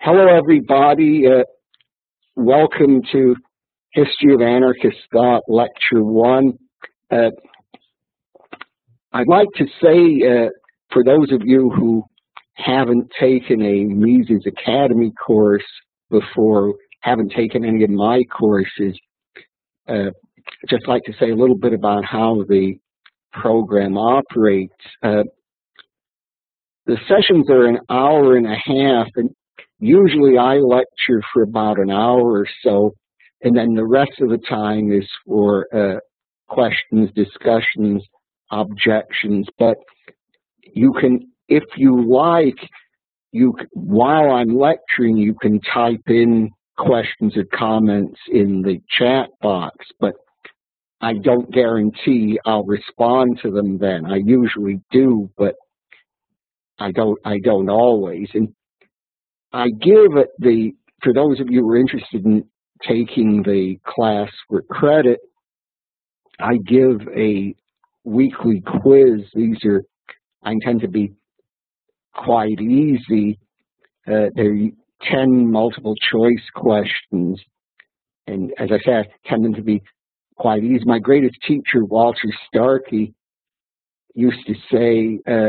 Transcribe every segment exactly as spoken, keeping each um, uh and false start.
Hello, everybody. Uh, welcome to History of Anarchist Thought, Lecture one. Uh, I'd like to say, uh, for those of you who haven't taken a Mises Academy course before, haven't taken any of my courses, uh, I'd just like to say a little bit about how the program operates. Uh, the sessions are an hour and a half, and usually I lecture for about an hour or so, and then the rest of the time is for uh, questions, discussions, objections. But you can, if you like, you while I'm lecturing, you can type in questions or comments in the chat box, but I don't guarantee I'll respond to them then. I usually do, but I don't, I don't always. And I give it the, for those of you who are interested in taking the class for credit, I give a weekly quiz. These are, I intend to be quite easy. Uh, they're ten multiple choice questions. And as I said, I tend them to be quite easy. My greatest teacher, Walter Starkey, used to say, uh,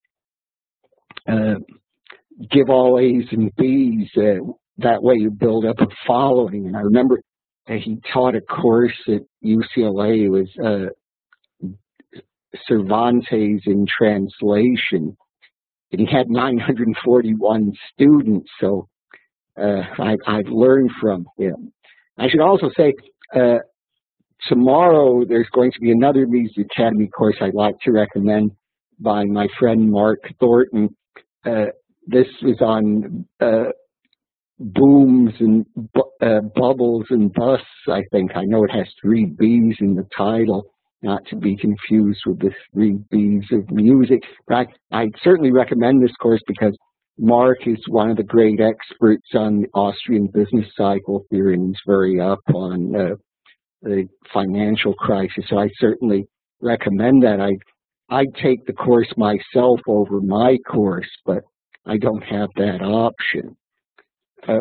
uh, give all A's and B's, uh, that way you build up a following. And I remember that he taught a course at U C L A, it was uh, Cervantes in translation, and he had nine hundred forty-one students, so uh, I, I've learned from him. I should also say, uh, tomorrow there's going to be another Mises Academy course I'd like to recommend by my friend Mark Thornton. Uh, This is on uh, booms and bu uh, bubbles and busts, I think. I know it has three B's in the title, not to be confused with the three B's of music. But I, I certainly recommend this course because Mark is one of the great experts on the Austrian business cycle theory, and he's very up on uh, the financial crisis. So I certainly recommend that. I I'd take the course myself over my course, but I don't have that option. Uh,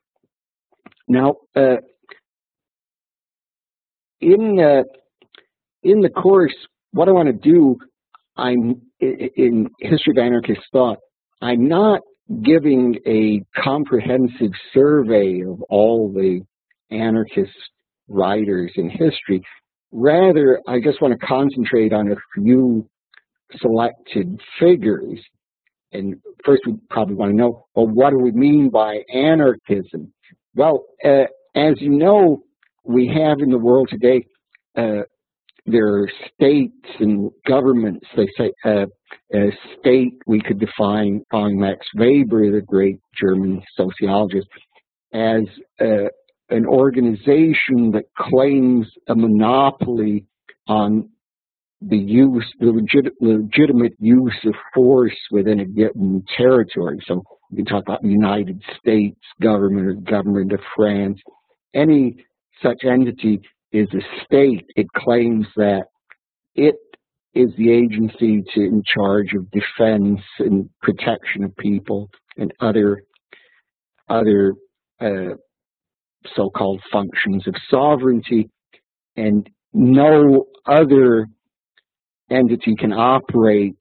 now, uh, in uh, in the course, what I want to do, I'm in History of Anarchist Thought. I'm not giving a comprehensive survey of all the anarchist writers in history. Rather, I just want to concentrate on a few selected figures. And first, we probably want to know, well, what do we mean by anarchism? Well, uh, as you know, we have in the world today, uh, there are states and governments. They say uh, a state we could define on Max Weber, the great German sociologist, as uh, an organization that claims a monopoly on the use, the legit, legitimate use of force within a given territory. So we can talk about the United States government or government of France. Any such entity is a state. It claims that it is the agency to, in charge of defense and protection of people and other, other uh, so-called functions of sovereignty, and no other entity can operate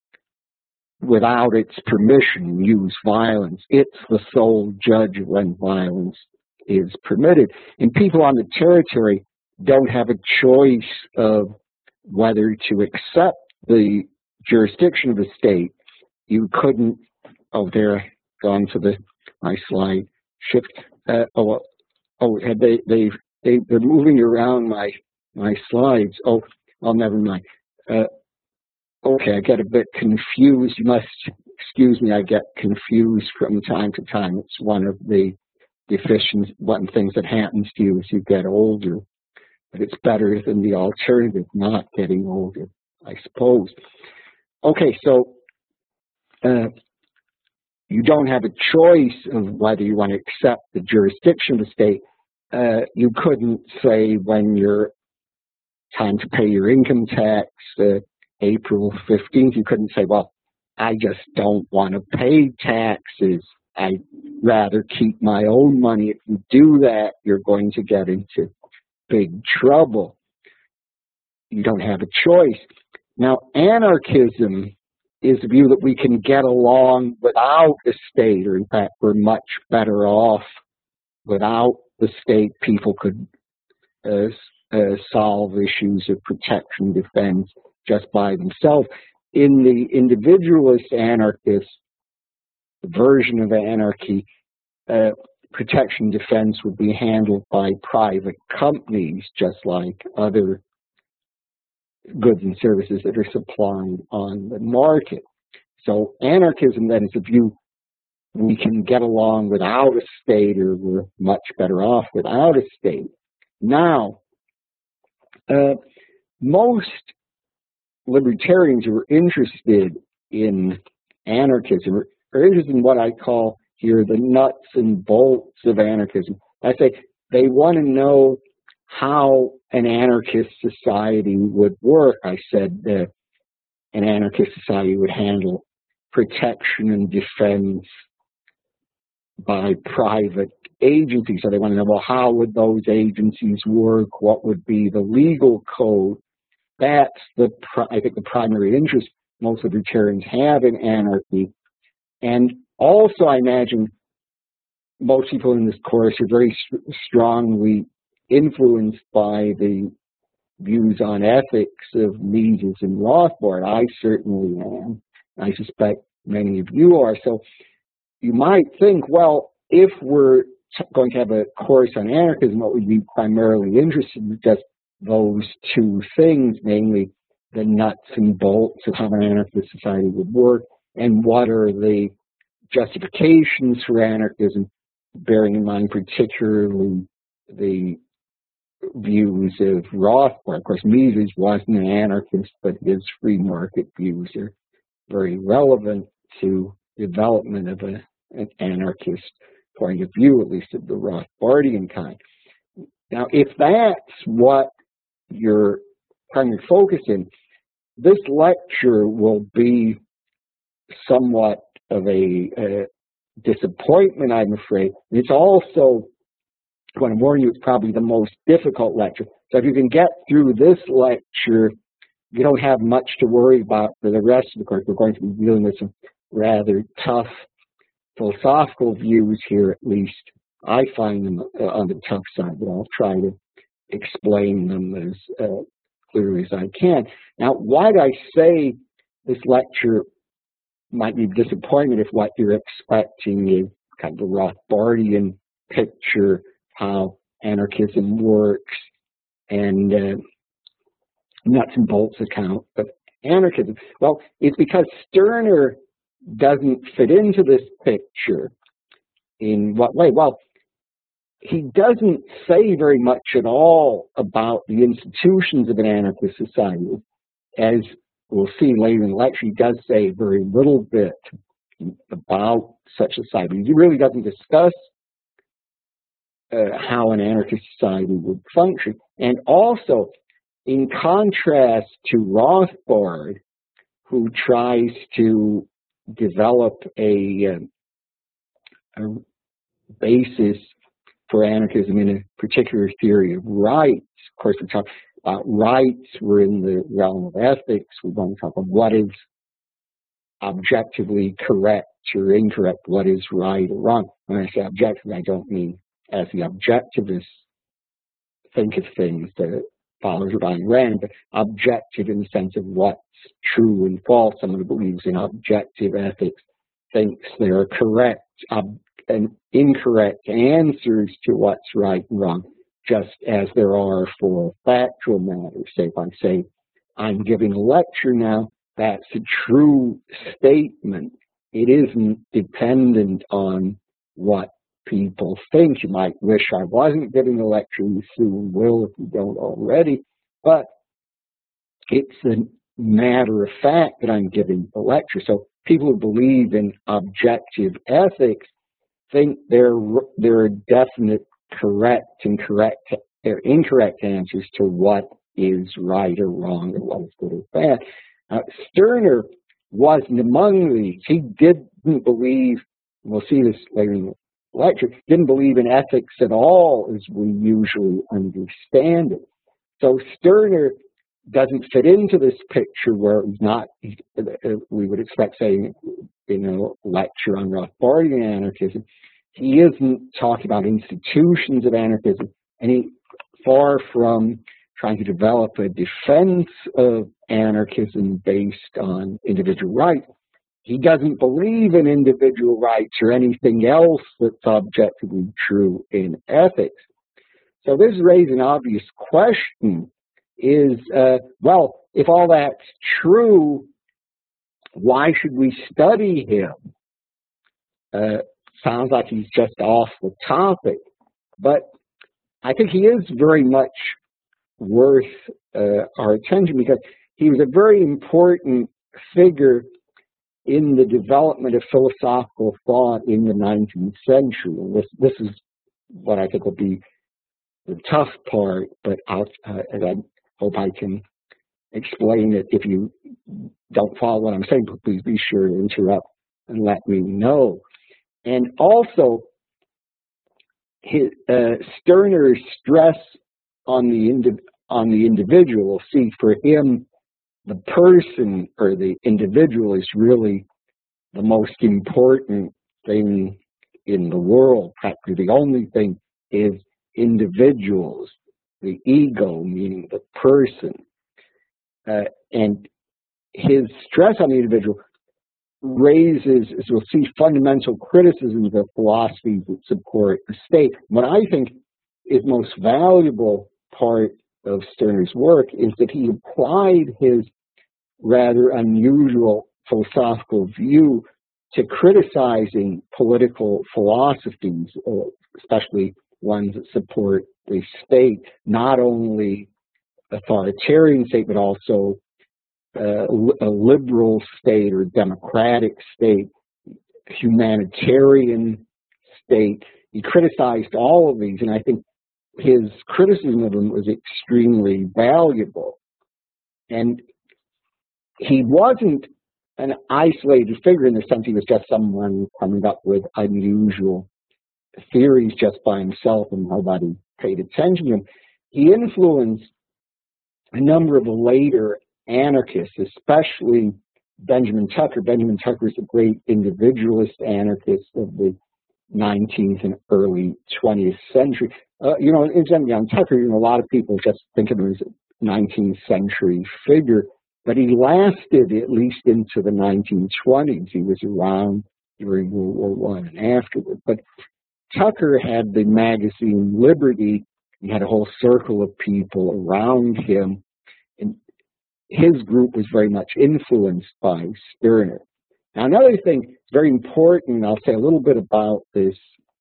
without its permission, use violence. It's the sole judge when violence is permitted. And people on the territory don't have a choice of whether to accept the jurisdiction of the state. You couldn't, oh, there, gone to the, my slide, shift, uh, oh, oh, they, they, they, they're moving around my, my slides. Oh, oh, never mind. Uh, okay, I get a bit confused. You must excuse me, I get confused from time to time. It's one of the deficiencies, one things that happens to you as you get older. But it's better than the alternative, not getting older, I suppose. Okay, so uh, you don't have a choice of whether you want to accept the jurisdiction of the state. Uh, you couldn't say when you're time to pay your income tax, uh, April fifteenth, you couldn't say, well, I just don't want to pay taxes. I rather keep my own money. If you do that, you're going to get into big trouble. You don't have a choice. Now, anarchism is the view that we can get along without the state, or in fact, we're much better off without the state. People could uh, uh, solve issues of protection, defense just by themselves. In the individualist anarchist version of anarchy, uh, protection defense would be handled by private companies, just like other goods and services that are supplied on the market. So anarchism then is a view we can get along without a state, or we're much better off without a state. Now, uh, most libertarians who are interested in anarchism are, are interested in what I call here the nuts and bolts of anarchism. I say they want to know how an anarchist society would work. I said uh, an anarchist society would handle protection and defense by private agencies. So they want to know, well, how would those agencies work? What would be the legal code? That's the, I think, the primary interest most libertarians have in anarchy. And also, I imagine most people in this course are very strongly influenced by the views on ethics of Mises and Rothbard. I certainly am. I suspect many of you are. So you might think, well, if we're going to have a course on anarchism, what we'd be primarily interested in is just those two things, namely the nuts and bolts of how an anarchist society would work, and what are the justifications for anarchism, bearing in mind particularly the views of Rothbard. Of course, Mises wasn't an anarchist, but his free market views are very relevant to the development of a, an anarchist point of view, at least of the Rothbardian kind. Now, if that's what your primary focus in, this lecture will be somewhat of a, a disappointment, I'm afraid. It's also, I want to warn you, it's probably the most difficult lecture. So if you can get through this lecture, you don't have much to worry about for the rest of the course. We're going to be dealing with some rather tough philosophical views here, at least. I find them uh, on the tough side, but I'll try to explain them as uh, clearly as I can. Now, why do I say this lecture might be disappointed if what you're expecting is kind of a Rothbardian picture, how anarchism works, and uh, nuts and bolts account of anarchism? Well, it's because Stirner doesn't fit into this picture. In what way? Well, he doesn't say very much at all about the institutions of an anarchist society. As we'll see later in the lecture, he does say very little bit about such a society. He really doesn't discuss uh, how an anarchist society would function. And also, in contrast to Rothbard, who tries to develop a, a basis for anarchism in a particular theory of rights. Of course, we talk about rights. We're in the realm of ethics. We want to talk about what is objectively correct or incorrect, what is right or wrong. When I say objectively, I don't mean as the objectivists think of things that follows Ayn Rand, but objective in the sense of what's true and false. Someone who believes in objective ethics thinks there are correct ob and incorrect answers to what's right and wrong, just as there are for factual matters. Say, if I say, I'm giving a lecture now, that's a true statement. It isn't dependent on what people think. You might wish I wasn't giving a lecture, you soon will if you don't already, but it's a matter of fact that I'm giving a lecture. So people who believe in objective ethics think there, there are definite correct and correct or incorrect answers to what is right or wrong or what is good or bad. Uh, Stirner wasn't among these. He didn't believe, we'll see this later in the lecture, didn't believe in ethics at all as we usually understand it. So Stirner doesn't fit into this picture where he's not, we would expect, say, in a lecture on Rothbardian anarchism, he isn't talking about institutions of anarchism, and he, far from trying to develop a defense of anarchism based on individual rights. He doesn't believe in individual rights or anything else that's objectively true in ethics. So this raises an obvious question, is, uh, well, if all that's true, why should we study him? Uh, sounds like he's just off the topic, but I think he is very much worth uh, our attention because he was a very important figure in the development of philosophical thought in the nineteenth century. And this, this is what I think will be the tough part, but I'll, uh, and I hope I can explain it. If you don't follow what I'm saying, please be sure to interrupt and let me know. And also, his, uh, Stirner's stress on the indi on the individual. See, for him, the person or the individual is really the most important thing in the world. Practically, the only thing is individuals, the ego, meaning the person, uh, and his stress on the individual raises, as we'll see, fundamental criticisms of philosophies that support the state. What I think is most valuable part of Stirner's work is that he applied his rather unusual philosophical view to criticizing political philosophies, especially ones that support the state, not only authoritarian state, but also uh, a liberal state or democratic state, humanitarian state. He criticized all of these, and I think his criticism of them was extremely valuable. And he wasn't an isolated figure in the sense he was just someone coming up with unusual theories just by himself and nobody paid attention to him. He influenced a number of the later anarchists, especially Benjamin Tucker. Benjamin Tucker is a great individualist anarchist of the nineteenth and early twentieth century. Uh, you know, incidentally, on Tucker, you know, a lot of people just think of him as a nineteenth century figure, but he lasted at least into the nineteen twenties. He was around during World War One and afterward. But Tucker had the magazine Liberty. He had a whole circle of people around him, and his group was very much influenced by Stirner. Now, another thing very important, I'll say a little bit about this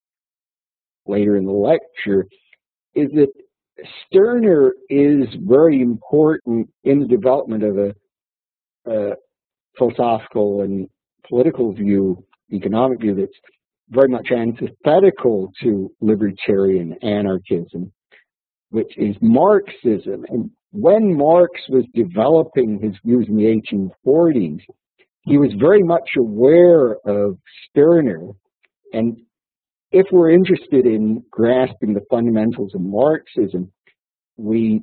later in the lecture, is that Stirner is very important in the development of a, a philosophical and political view, economic view that's very much antithetical to libertarian anarchism, which is Marxism. And when Marx was developing his views in the eighteen forties, he was very much aware of Stirner. And if we're interested in grasping the fundamentals of Marxism, we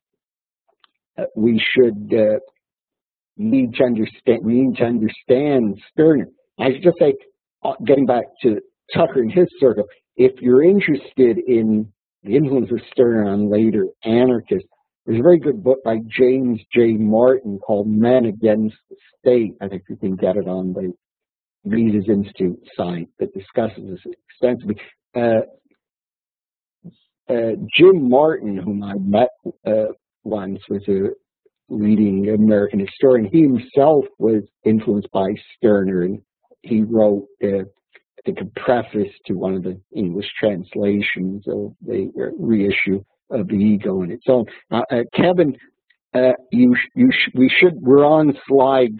uh, we should uh, need to understand we need to understand Stirner. I should just say, uh, getting back to Tucker and his circle, if you're interested in the influence of Stirner on later anarchists, there's a very good book by James J. Martin called Men Against the State. I think you can get it on the Mises Institute site that discusses this extensively. Uh, uh, Jim Martin, whom I met uh, once, was a leading American historian. He himself was influenced by Stirner, and he wrote, uh, I think, a preface to one of the English translations of the uh, reissue of the Ego in its own. Uh, uh, Kevin, uh, you, you, sh we should. We're on slide.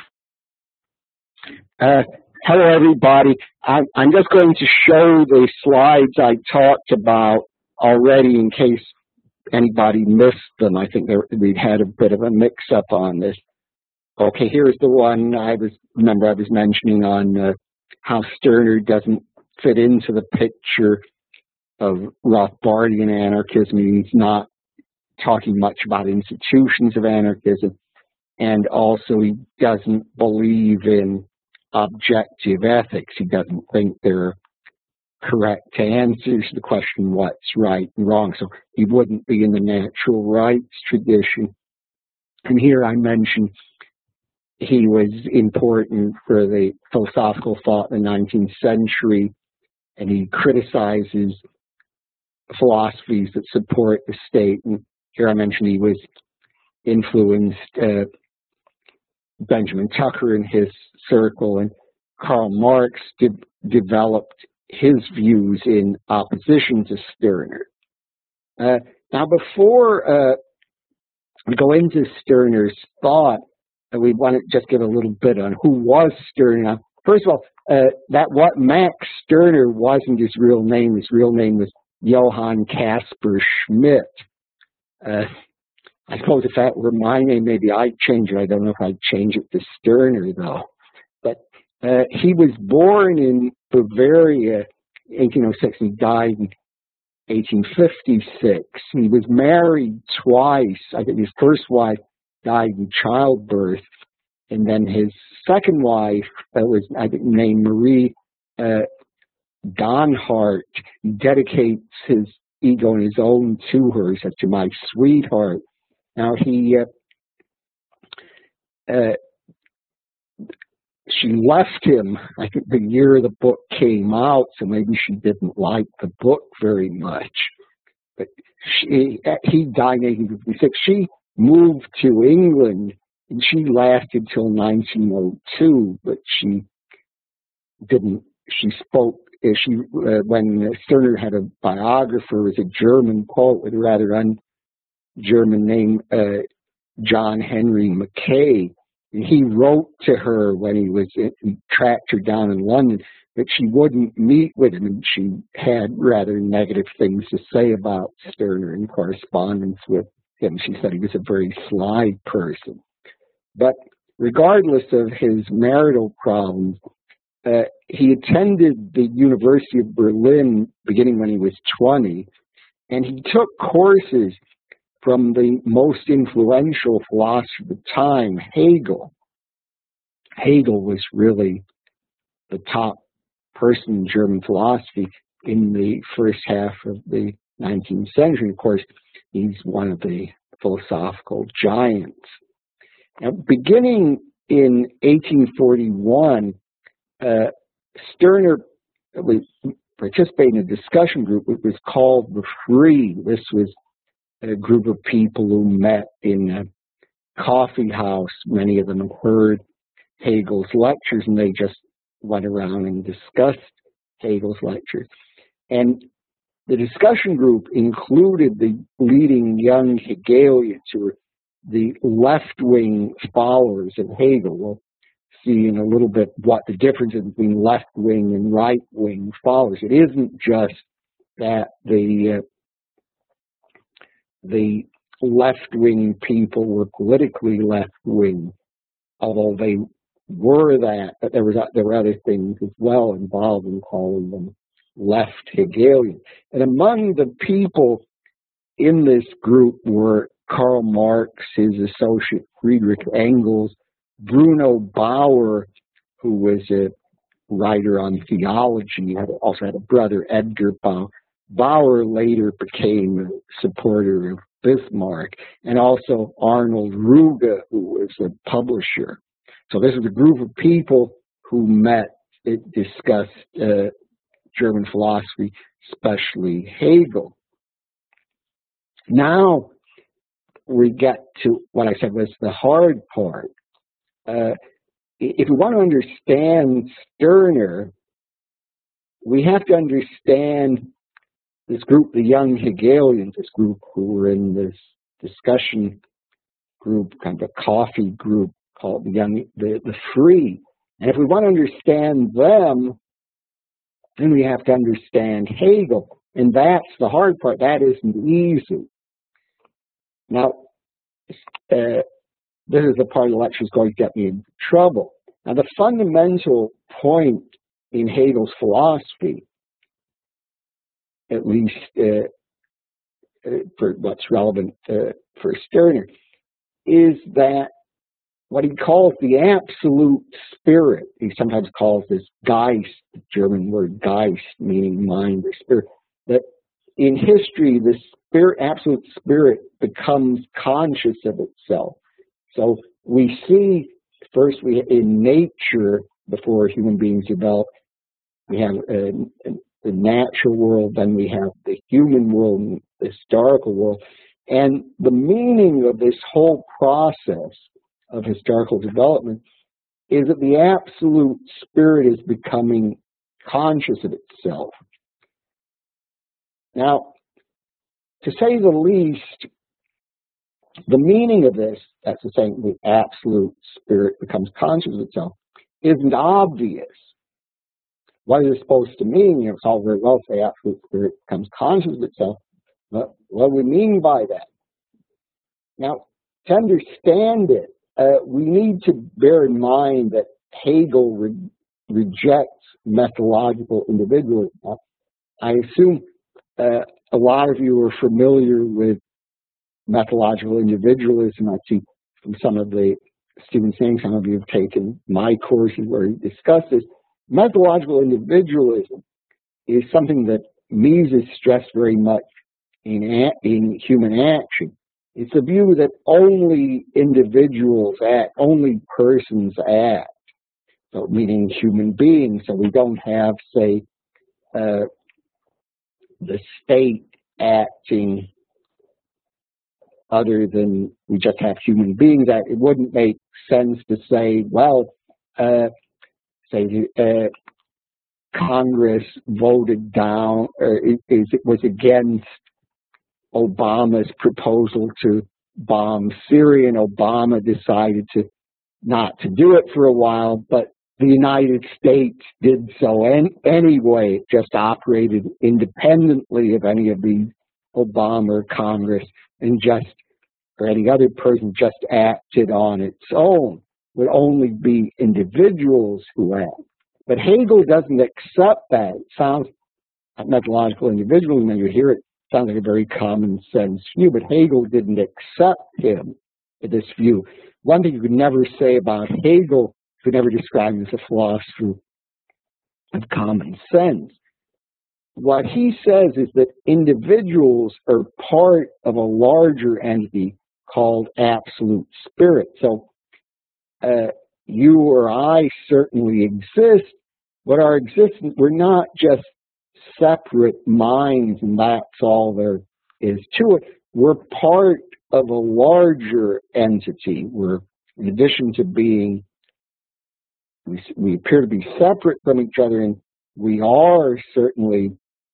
Uh, hello, everybody. I'm, I'm just going to show the slides I talked about already in case anybody missed them. I think there, we'd had a bit of a mix-up on this. Okay, here's the one I was. Remember, I was mentioning on uh, how Stirner doesn't fit into the picture of Rothbardian anarchism. He's not talking much about institutions of anarchism, and also he doesn't believe in objective ethics. He doesn't think there are correct answers to the question what's right and wrong. So he wouldn't be in the natural rights tradition. And here I mentioned he was important for the philosophical thought in the nineteenth century, and he criticizes philosophies that support the state. And here I mentioned he was influenced uh, Benjamin Tucker in his circle, and Karl Marx de developed his views in opposition to Stirner. Uh, now, before uh, we go into Stirner's thought, uh, we want to just give a little bit on who was Stirner. Now, first of all, uh, that what Max Stirner wasn't his real name. His real name was Johann Caspar Schmidt. Uh, I suppose if that were my name, maybe I'd change it. I don't know if I'd change it to Stirner, though. But uh, he was born in Bavaria, eighteen oh six, and he died in eighteen fifty-six. He was married twice. I think his first wife died in childbirth, and then his second wife uh, was, I think, named Marie uh, Donhart. He dedicates his ego and his own to her. He said, "To my sweetheart." Now he, uh, uh, she left him, I think, the year the book came out, so maybe she didn't like the book very much. But she, he died in eighteen fifty-six. She moved to England, and she lasted till nineteen oh two, but she didn't, she spoke, she, uh, when Stirner had a biographer, was a German poet with a rather un-German name, uh, John Henry Mackay. And he wrote to her when he was, he tracked her down in London, but she wouldn't meet with him, and she had rather negative things to say about Stirner in correspondence with him. She said he was a very sly person. But regardless of his marital problems, uh, he attended the University of Berlin beginning when he was twenty, and he took courses from the most influential philosopher of the time, Hegel. Hegel was really the top person in German philosophy in the first half of the nineteenth century. Of course, he's one of the philosophical giants. Now, beginning in eighteen forty-one, uh, Stirner was participating in a discussion group. It was called The Free. This was a group of people who met in a coffee house. Many of them heard Hegel's lectures, and they just went around and discussed Hegel's lectures. And the discussion group included the leading young Hegelians, who were the left-wing followers of Hegel. We'll see in a little bit what the difference is between left-wing and right-wing followers. It isn't just that the uh, the left-wing people were politically left-wing, although they were that, but there was there were other things as well involved in calling them left Hegelian. And among the people in this group were Karl Marx, his associate Friedrich Engels, Bruno Bauer, who was a writer on theology. He had, also had a brother, Edgar Bauer. Bauer later became a supporter of Bismarck, and also Arnold Ruge, who was a publisher. So this is a group of people who met, it discussed uh, German philosophy, especially Hegel. Now we get to what I said was the hard part. Uh, if we want to understand Stirner, we have to understand this group, the young Hegelians, this group who were in this discussion group, kind of a coffee group called the Young, the, the Free. And if we want to understand them, then we have to understand Hegel. And that's the hard part. That isn't easy. Now, uh, this is the part of the lecture that's going to get me into trouble. Now, the fundamental point in Hegel's philosophy at least uh, uh, for what's relevant uh, for Stirner, is that what he calls the absolute spirit, he sometimes calls this Geist, the German word Geist, meaning mind or spirit, that in history, the spirit, absolute spirit becomes conscious of itself. So we see, first we in nature, before human beings develop, we have a, a, the natural world, then we have the human world and the historical world. And the meaning of this whole process of historical development is that the absolute spirit is becoming conscious of itself. Now, to say the least, the meaning of this, that's the saying, the absolute spirit becomes conscious of itself, isn't obvious. What is it supposed to mean? You know, it's all very well to say absolute spirit becomes conscious of itself, but what do we mean by that? Now, to understand it, uh, we need to bear in mind that Hegel re rejects methodological individualism. Now, I assume uh, a lot of you are familiar with methodological individualism. I see from some of the students saying some of you have taken my courses where you discuss this. Methodological individualism is something that Mises stressed very much in, in human action. It's a view that only individuals act, only persons act, so meaning human beings. So we don't have, say, uh, the state acting other than we just have human beings act. It wouldn't make sense to say, well, uh, say uh, Congress voted down, or it, it was against Obama's proposal to bomb Syria, and Obama decided to not to do it for a while, but the United States did so an, anyway. It just operated independently of any of these Obama or Congress, and just, or any other person just acted on its own. Would only be individuals who act. But Hegel doesn't accept that. It sounds like methodological individualism when you hear it. Sounds like a very common sense view, but Hegel didn't accept him, this view. One thing you could never say about Hegel, you could never describe him as a philosopher of common sense. What he says is that individuals are part of a larger entity called absolute spirit. So uh, you or I certainly exist, but our existence, we're not just separate minds and that's all there is to it. We're part of a larger entity. We're, in addition to being, we, we appear to be separate from each other, and we are certainly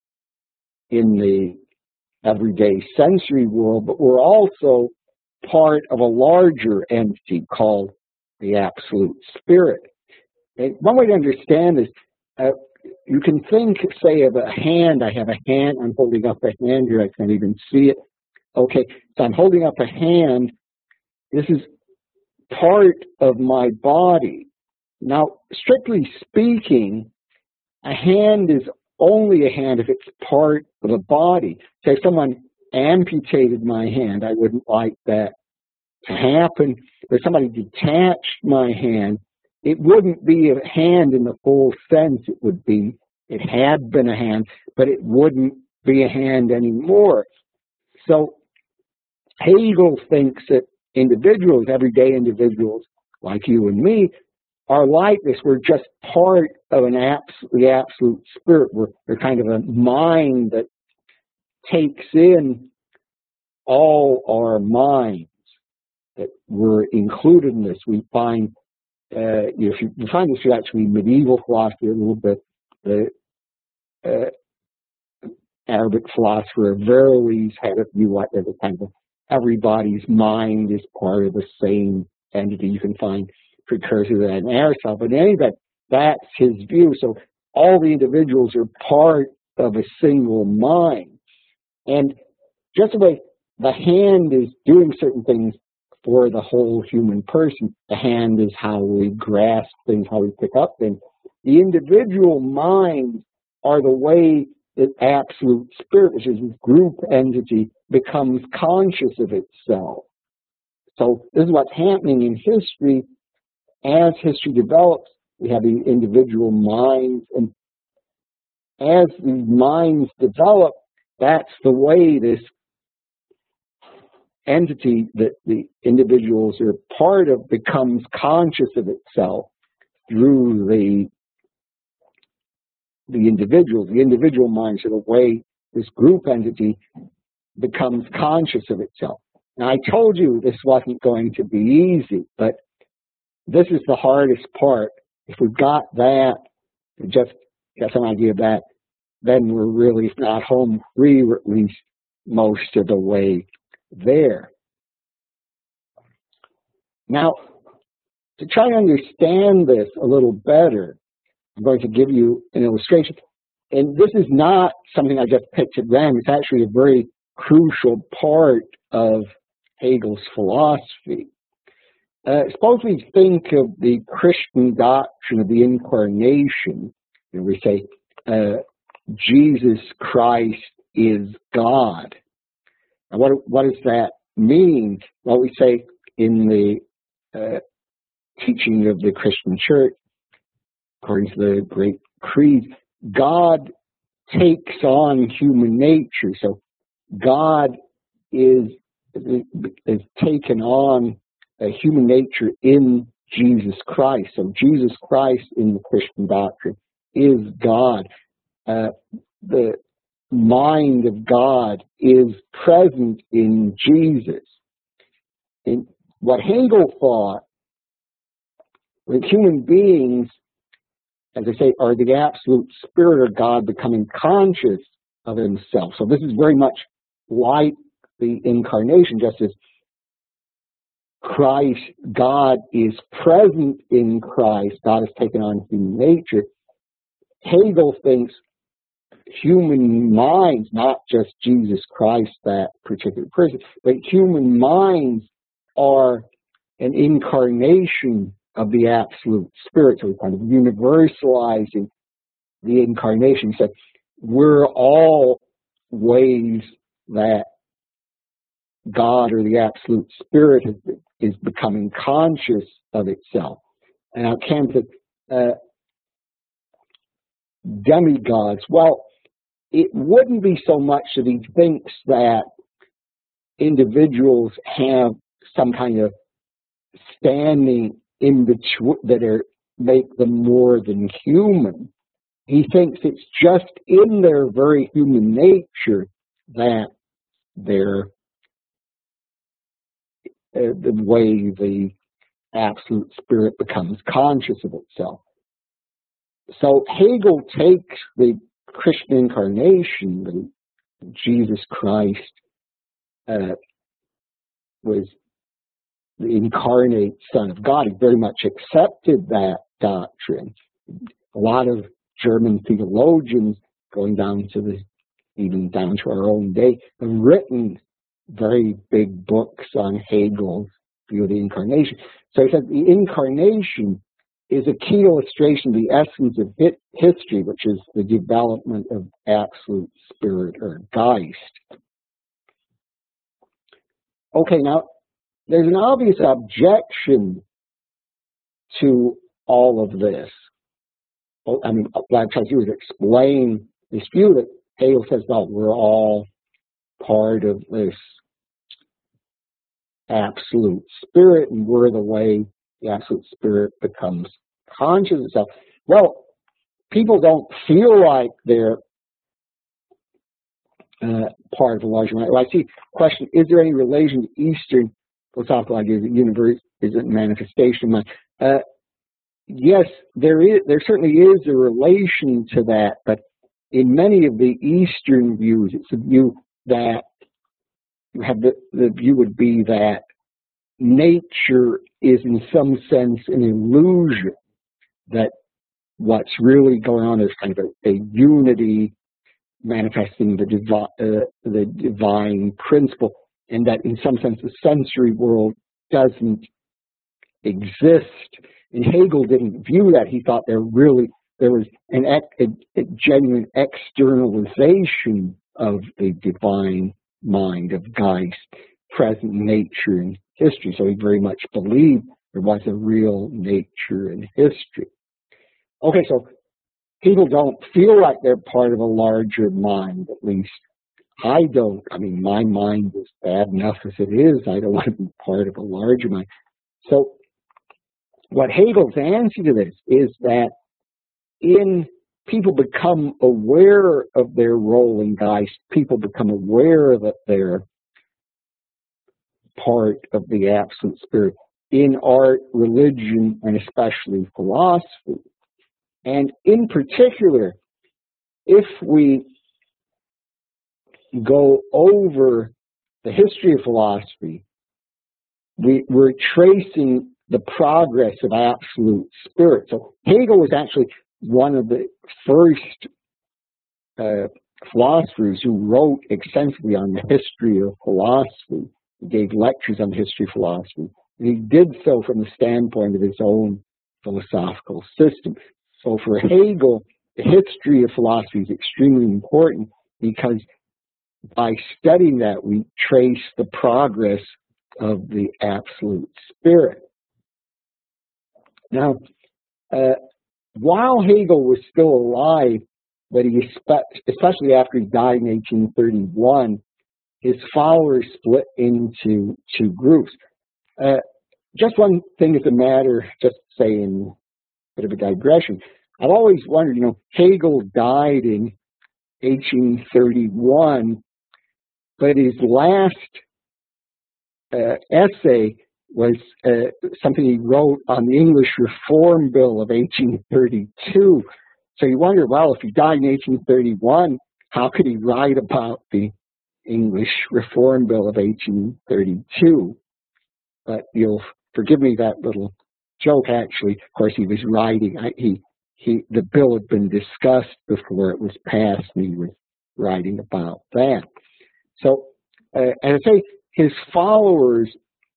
in the everyday sensory world, but we're also part of a larger entity called the absolute spirit. And one way to understand this, uh, you can think, say, of a hand. I have a hand. I'm holding up a hand here. I can't even see it. Okay, so I'm holding up a hand. This is part of my body. Now, strictly speaking, a hand is only a hand if it's part of a body. So if someone amputated my hand, I wouldn't like that to happen. If somebody detached my hand, it wouldn't be a hand in the full sense. It would be, it had been a hand, but it wouldn't be a hand anymore. So Hegel thinks that individuals, everyday individuals like you and me, are like this. We're just part of an abs- the absolute spirit. We're, we're kind of a mind that takes in all our minds, that we're included in this. We find Uh, if you, you find this through actually medieval philosophy a little bit, the uh, Arabic philosopher Averroes had a view like that, kind of everybody's mind is part of the same entity. You can find precursors of that in Aristotle, but in any event, that's his view. So all the individuals are part of a single mind. And just the way the hand is doing certain things for the whole human person, the hand is how we grasp things, how we pick up things. The individual minds are the way the absolute spirit, which is a group entity, becomes conscious of itself. So this is what's happening in history. As history develops, we have the individual minds, and as these minds develop, that's the way this entity that the individuals are part of becomes conscious of itself through the the individuals. The individual minds are the way this group entity becomes conscious of itself. Now, I told you this wasn't going to be easy, but this is the hardest part. If we've got that, just got some idea of that, then we're really not home free, or at least most of the way there. Now, to try to understand this a little better, I'm going to give you an illustration. And this is not something I just picked at random. It's actually a very crucial part of Hegel's philosophy. Uh, suppose we think of the Christian doctrine of the incarnation. You know, we say, uh, Jesus Christ is God. Now, what, what does that mean? Well, we say in the uh, teaching of the Christian Church, according to the Great Creed, God takes on human nature. So God is, is taken on a human nature in Jesus Christ. So Jesus Christ in the Christian doctrine is God. Uh, the mind of God is present in Jesus. And what Hegel thought, that human beings, as I say, are the absolute spirit of God becoming conscious of himself. So this is very much like the incarnation, just as Christ, God is present in Christ, God has taken on human nature. Hegel thinks human minds, not just Jesus Christ, that particular person, but human minds are an incarnation of the absolute spirit. So we're kind of universalizing the incarnation. So we're all ways that God or the absolute spirit is, is becoming conscious of itself. And I came to uh, demigods. Well, it wouldn't be so much that he thinks that individuals have some kind of standing in between that are make them more than human. He thinks it's just in their very human nature that they're uh, the way the absolute spirit becomes conscious of itself. So Hegel takes the Christian incarnation, the Jesus Christ uh, was the incarnate Son of God. He very much accepted that doctrine. A lot of German theologians, going down to the, even down to our own day, have written very big books on Hegel's view of the incarnation. So he said the incarnation is a key illustration of the essence of history, which is the development of absolute spirit or Geist. Okay, now there's an obvious objection to all of this. I mean, what I'm trying to do is explain this view that Hegel says, well, we're all part of this absolute spirit, and we're the way the absolute spirit becomes conscious of itself. Well, people don't feel like they're uh, part of a larger mind. Well, I see a question, is there any relation to Eastern philosophical ideas that the universe is a manifestation of mind? Uh, yes, there is. There certainly is a relation to that, but in many of the Eastern views, it's a view that you have the, the view would be that nature is in some sense an illusion, that what's really going on is kind of a, a unity manifesting the, divi uh, the divine principle, and that in some sense the sensory world doesn't exist. And Hegel didn't view that. He thought there really there was an ex, a, a genuine externalization of the divine mind of Geist, present nature in history. So he very much believed there was a real nature in history. Okay, so people don't feel like they're part of a larger mind, at least I don't. I mean, my mind is bad enough as it is. I don't want to be part of a larger mind. So what Hegel's answer to this is that in people become aware of their role in Geist, people become aware that they're part of the Absolute Spirit in art, religion, and especially philosophy. And in particular, if we go over the history of philosophy, we, we're tracing the progress of Absolute Spirit. So Hegel was actually one of the first uh, philosophers who wrote extensively on the history of philosophy. He gave lectures on the history of philosophy. And he did so from the standpoint of his own philosophical system. So for Hegel, the history of philosophy is extremely important because by studying that, we trace the progress of the Absolute Spirit. Now, uh, while Hegel was still alive, but he, especially after he died in eighteen thirty-one, his followers split into two groups. Uh, just one thing as a matter, just saying a bit of a digression. I've always wondered, you know, Hegel died in eighteen thirty-one, but his last uh, essay was uh, something he wrote on the English Reform Bill of eighteen thirty-two. So you wonder, well, if he died in eighteen thirty-one, how could he write about the English Reform Bill of eighteen thirty-two? But you'll forgive me that little joke, actually. Of course, he was writing, I, he, he, the bill had been discussed before it was passed, and he was writing about that. So, uh, as I say, his followers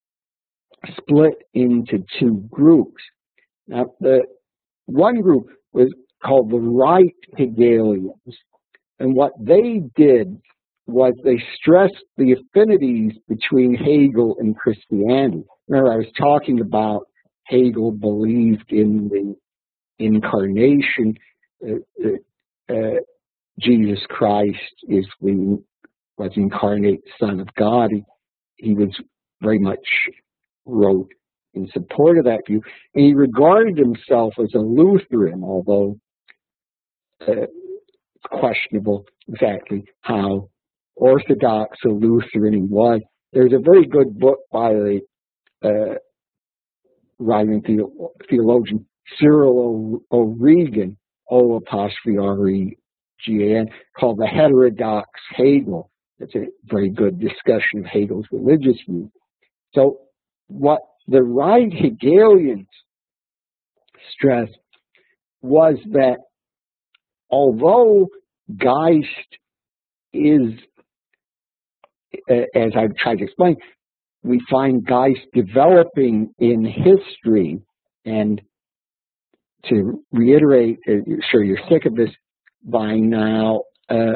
split into two groups. Now, the one group was called the right Hegelians, and what they did was they stressed the affinities between Hegel and Christianity. Remember, I was talking about Hegel believed in the incarnation. Uh, uh, Jesus Christ is the was the incarnate Son of God. He, he was very much wrote in support of that view, and he regarded himself as a Lutheran, although uh, it's questionable exactly how orthodox a Lutheran he was. There's a very good book by the uh, writing theologian Cyril O'Regan, O apostrophe R E G A N, called The Heterodox Hegel. It's a very good discussion of Hegel's religious view. So what the right Hegelians stressed was that although Geist is, as I've tried to explain, we find Geist developing in history, and to reiterate, I'm sure you're sick of this by now, uh,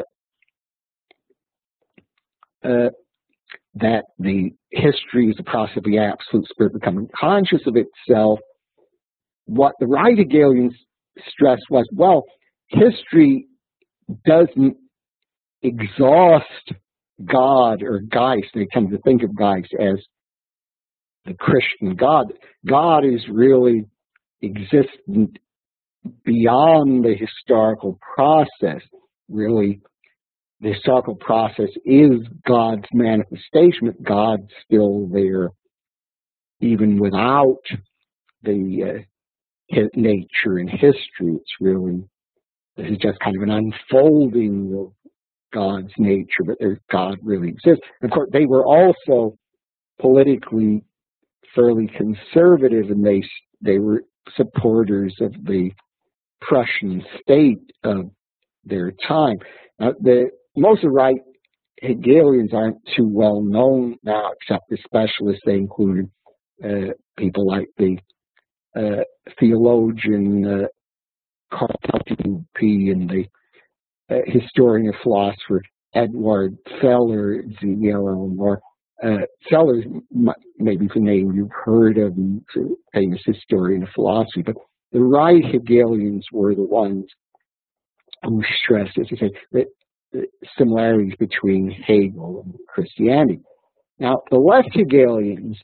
uh, that the history is the process of the Absolute Spirit becoming conscious of itself. What the right Hegelians stressed was, well, history doesn't exhaust God or Geist. They tend to think of Geist as the Christian God. God is really existent beyond the historical process. Really, the historical process is God's manifestation, but God's still there even without the uh, nature and history. It's really, this is just kind of an unfolding of God's nature, but God really exists. And of course, they were also politically fairly conservative, and they they were supporters of the Prussian state of their time. Now, the most of the right Hegelians aren't too well known now, except the specialists. They included uh, people like the uh, theologian uh, Carl W P and the uh, historian and philosopher Edward Sellers, you know, or uh, Sellers, maybe the name you've heard of, he's a famous historian of philosophy, but the right Hegelians were the ones who stressed, as I say, that the similarities between Hegel and Christianity. Now, the left Hegelians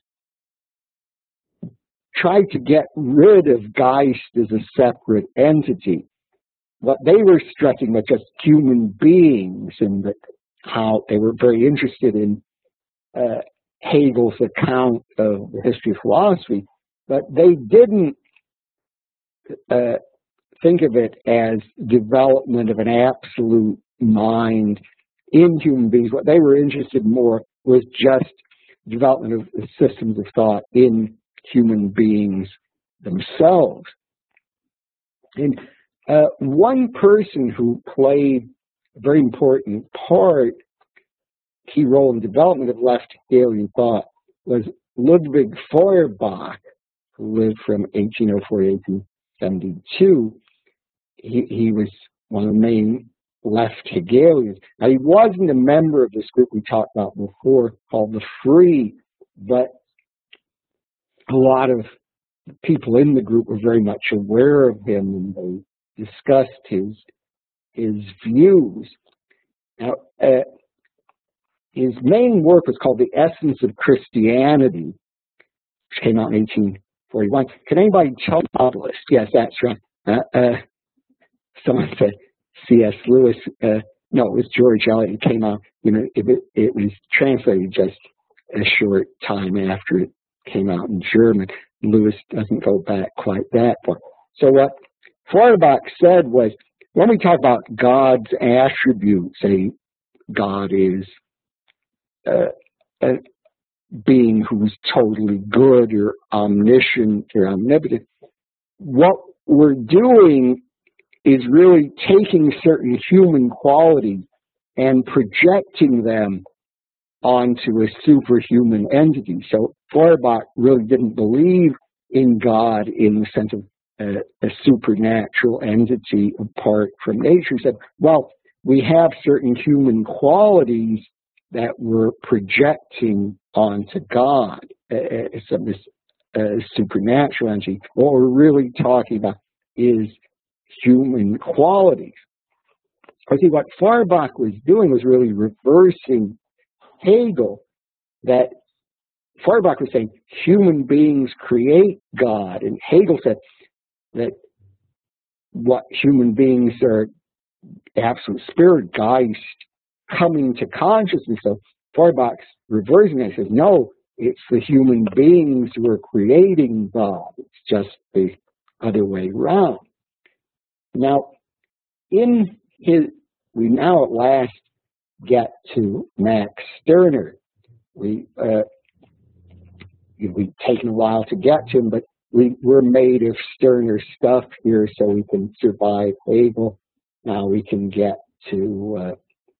tried to get rid of Geist as a separate entity. What they were stressing was just human beings, and that how they were very interested in uh, Hegel's account of the history of philosophy, but they didn't uh, think of it as development of an absolute mind in human beings. What they were interested in more was just development of the systems of thought in human beings themselves. And uh, one person who played a very important part, key role in the development of left Hegelian thought, was Ludwig Feuerbach, who lived from eighteen oh four to eighteen seventy-two. He, he was one of the main left Hegelians. Now, he wasn't a member of this group we talked about before called the Free, but a lot of people in the group were very much aware of him, and they discussed his his views. Now, uh, his main work was called The Essence of Christianity, which came out in eighteen forty-one. Can anybody tell the novelist? Yes, that's right. Uh, uh, someone said C S Lewis. Uh, no, it was George Eliot. It came out, you know, it, it was translated just a short time after it came out in German. Lewis doesn't go back quite that far. So what Feuerbach said was, when we talk about God's attributes, say God is uh, a being who's totally good or omniscient or omnipotent, what we're doing is really taking certain human qualities and projecting them onto a superhuman entity. So Feuerbach really didn't believe in God in the sense of a, a supernatural entity apart from nature. He said, well, we have certain human qualities that we're projecting onto God as uh, this uh, supernatural entity. What we're really talking about is human qualities. I think what Feuerbach was doing was really reversing Hegel, that Feuerbach was saying human beings create God, and Hegel said that what human beings are absolute spirit, Geist, coming to consciousness. So Feuerbach's reversing it, says no, it's the human beings who are creating God. It's just the other way around. Now, in his, we now at last get to Max Stirner. We uh, we've taken a while to get to him, but we we're made of Stirner stuff here, so we can survive Hegel. Now we can get to uh,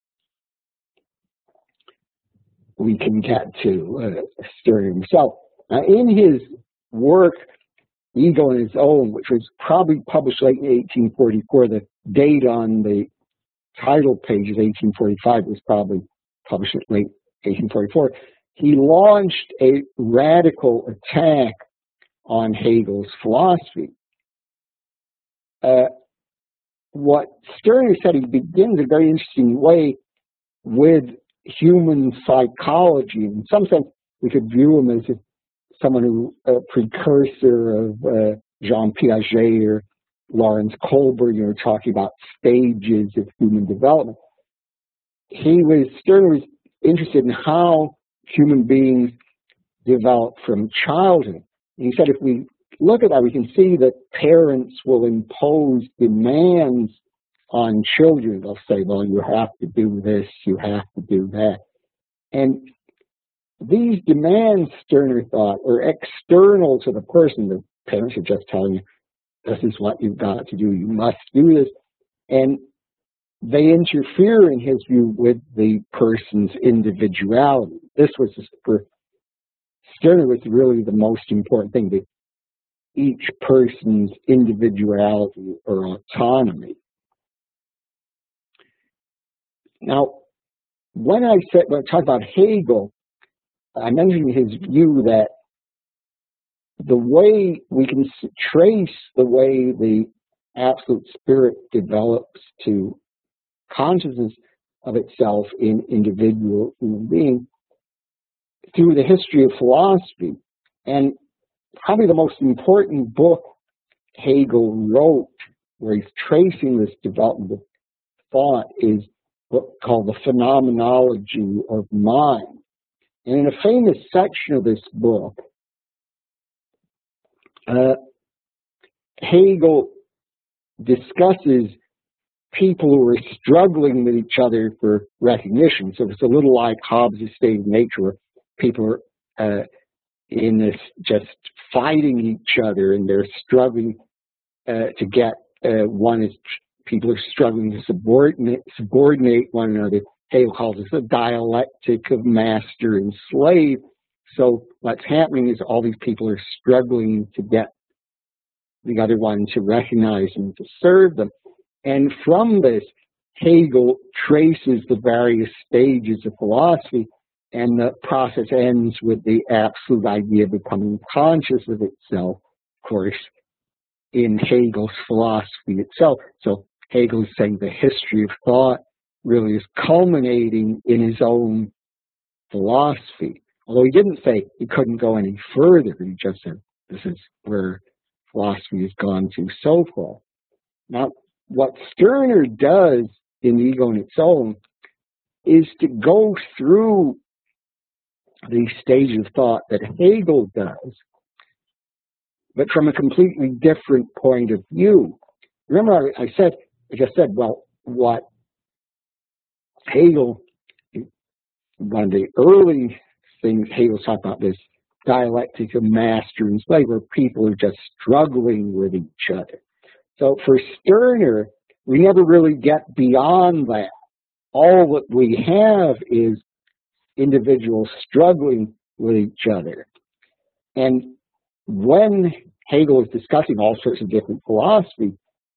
we can get to uh, Stirner himself. Now, in his work, Ego on His Own, which was probably published late in eighteen forty-four, the date on the title page is eighteen forty-five, was probably published in late eighteen forty-four. He launched a radical attack on Hegel's philosophy. Uh, what Stirner said, he begins a very interesting way with human psychology. In some sense, we could view him as someone who, a precursor of uh, Jean Piaget or Lawrence Kohlberg, you know, talking about stages of human development. He was, Stirner was interested in how human beings develop from childhood. And he said if we look at that, we can see that parents will impose demands on children. They'll say, well, you have to do this, you have to do that. And these demands, Stirner thought, are external to the person. The parents are just telling you, this is what you've got to do, you must do this. And they interfere, in his view, with the person's individuality. This was, for Stirner, was really the most important thing. The each person's individuality or autonomy. Now, when I said, when I talked about Hegel, I mentioned his view that the way we can trace the way the absolute spirit develops to consciousness of itself in individual human being through the history of philosophy. And probably the most important book Hegel wrote, where he's tracing this development of thought, is a book called The Phenomenology of Mind. And in a famous section of this book, uh, Hegel discusses people who are struggling with each other for recognition. So it's a little like Hobbes' State of Nature, where people are uh, in this just fighting each other, and they're struggling uh, to get uh, one is people are struggling to subordinate subordinate one another. Hegel calls this a dialectic of master and slave. So what's happening is all these people are struggling to get the other one to recognize and to serve them. And from this, Hegel traces the various stages of philosophy, and the process ends with the absolute idea of becoming conscious of itself, of course, in Hegel's philosophy itself. So Hegel is saying the history of thought really is culminating in his own philosophy. Although he didn't say he couldn't go any further, he just said this is where philosophy has gone to so far. Now, what Stirner does in The Ego and Its Own is to go through these stages of thought that Hegel does, but from a completely different point of view. Remember, I, I said, I just said, well, what Hegel, one of the early things Hegel talked about, this dialectic of master and slave, where people are just struggling with each other. So for Stirner, we never really get beyond that. All that we have is individuals struggling with each other. And when Hegel is discussing all sorts of different philosophy,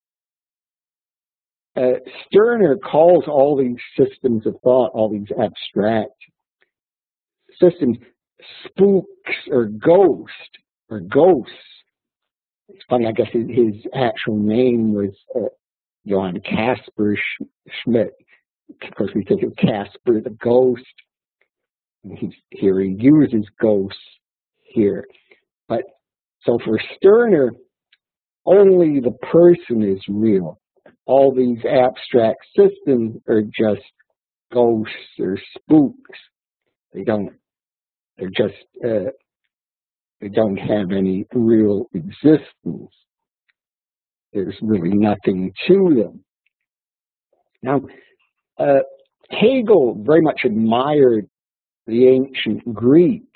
uh, Stirner calls all these systems of thought, all these abstract systems, spooks or ghosts, or ghosts. It's funny, I guess his, his actual name was uh, Johann Caspar Schmidt. Of course, we think of Caspar the ghost. And he's, here he uses ghosts here. But so for Stirner, only the person is real. All these abstract systems are just ghosts or spooks. They don't, they're just, uh, they don't have any real existence. There's really nothing to them. Now, uh, Hegel very much admired the ancient Greeks,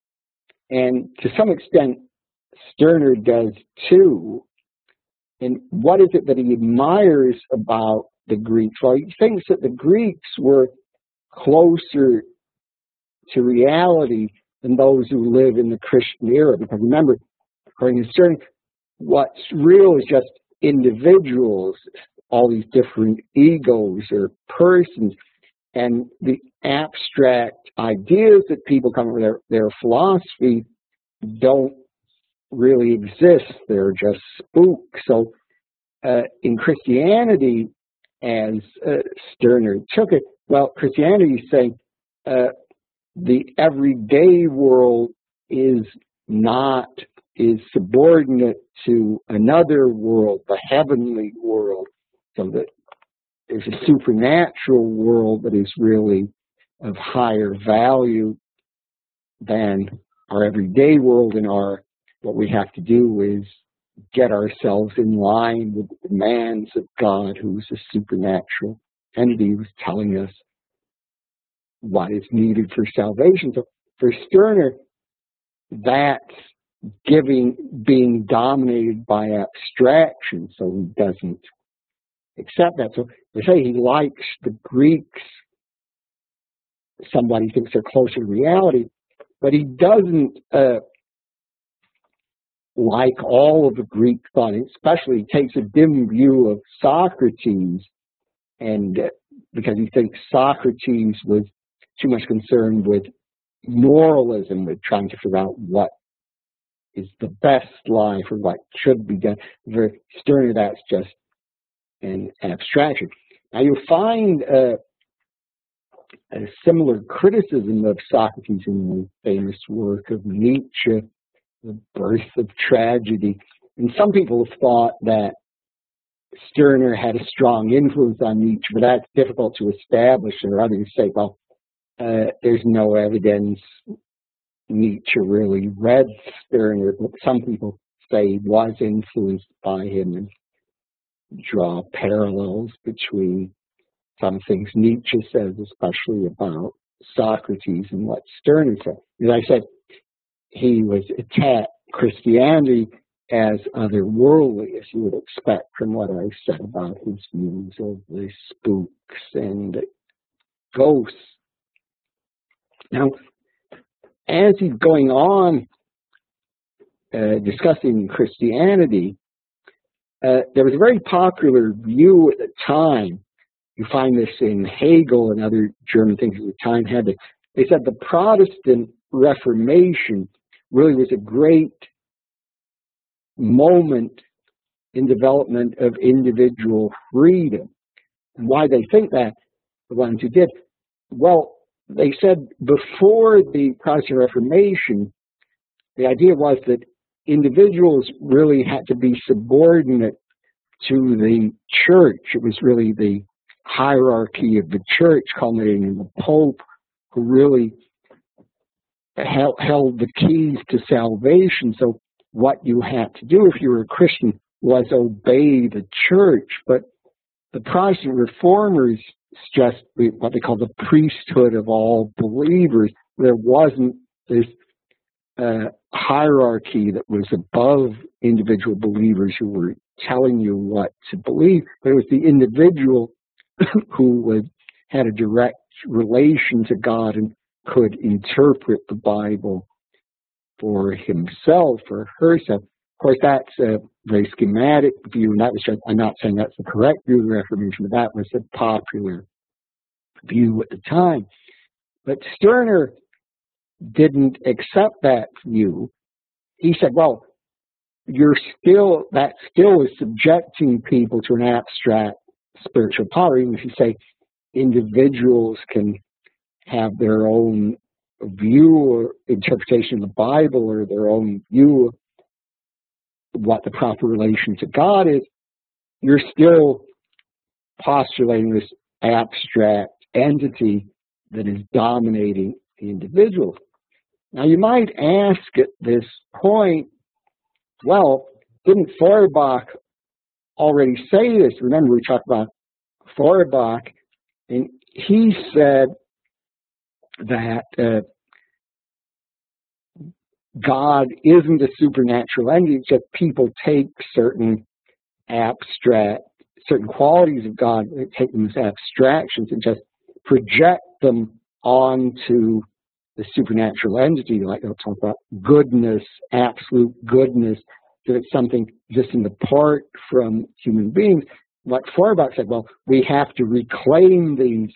and to some extent, Stirner does too. And what is it that he admires about the Greeks? Well, he thinks that the Greeks were closer to reality than those who live in the Christian era. Because remember, according to Stirner, what's real is just individuals, all these different egos or persons, and the abstract ideas that people come up with, their, their philosophy, don't really exist. They're just spooks. So uh, in Christianity, as uh, Stirner took it, well, Christianity is saying uh, the everyday world is not, is subordinate to another world, the heavenly world. So that there's a supernatural world that is really of higher value than our everyday world, and our what we have to do is get ourselves in line with the demands of God, who's a supernatural entity who's telling us what is needed for salvation. So for Stirner, that's giving, being dominated by abstraction, so he doesn't accept that. So they say he likes the Greeks. Somebody thinks they're closer to reality, but he doesn't uh, like all of the Greek thought, especially takes a dim view of Socrates, and uh, because he thinks Socrates was too much concerned with moralism, with trying to figure out what is the best life or what should be done. For Stirner, that's just an abstraction. Now you'll find uh, a similar criticism of Socrates in the famous work of Nietzsche, The Birth of Tragedy. And some people have thought that Stirner had a strong influence on Nietzsche, but that's difficult to establish. Or others say, well, uh, there's no evidence Nietzsche really read Stirner, but some people say he was influenced by him and draw parallels between some things Nietzsche says, especially about Socrates, and what Stirner said. As I said, he was attacked Christianity as otherworldly, as you would expect from what I said about his views of the spooks and ghosts. Now, as he's going on uh, discussing Christianity, uh, there was a very popular view at the time. You find this in Hegel and other German thinkers at the time. Had to, they said the Protestant Reformation really was a great moment in development of individual freedom. And why they think that, the ones who did, well, they said before the Protestant Reformation, the idea was that individuals really had to be subordinate to the church. It was really the hierarchy of the church, culminating in the Pope, who really held, held the keys to salvation. So what you had to do if you were a Christian was obey the church. But the Protestant reformers stressed what they call the priesthood of all believers. There wasn't this uh, hierarchy that was above individual believers who were telling you what to believe, but it was the individual who would, had a direct relation to God and could interpret the Bible for himself or herself. Of course, that's a very schematic view, and that was just, I'm not saying that's the correct view of the Reformation, but that was a popular view at the time. But Stirner didn't accept that view. He said, well, you're still, that still is subjecting people to an abstract spiritual power, even if you say individuals can have their own view or interpretation of the Bible or their own view of what the proper relation to God is, you're still postulating this abstract entity that is dominating the individual. Now you might ask at this point, well, didn't Feuerbach already say this? Remember, we talked about Feuerbach, and he said that uh, God isn't a supernatural entity, it's just people take certain abstract, certain qualities of God, they take them as abstractions and just project them onto the supernatural entity, like they'll talk about goodness, absolute goodness, that it's something existing apart from human beings. Like Feuerbach said, well, we have to reclaim these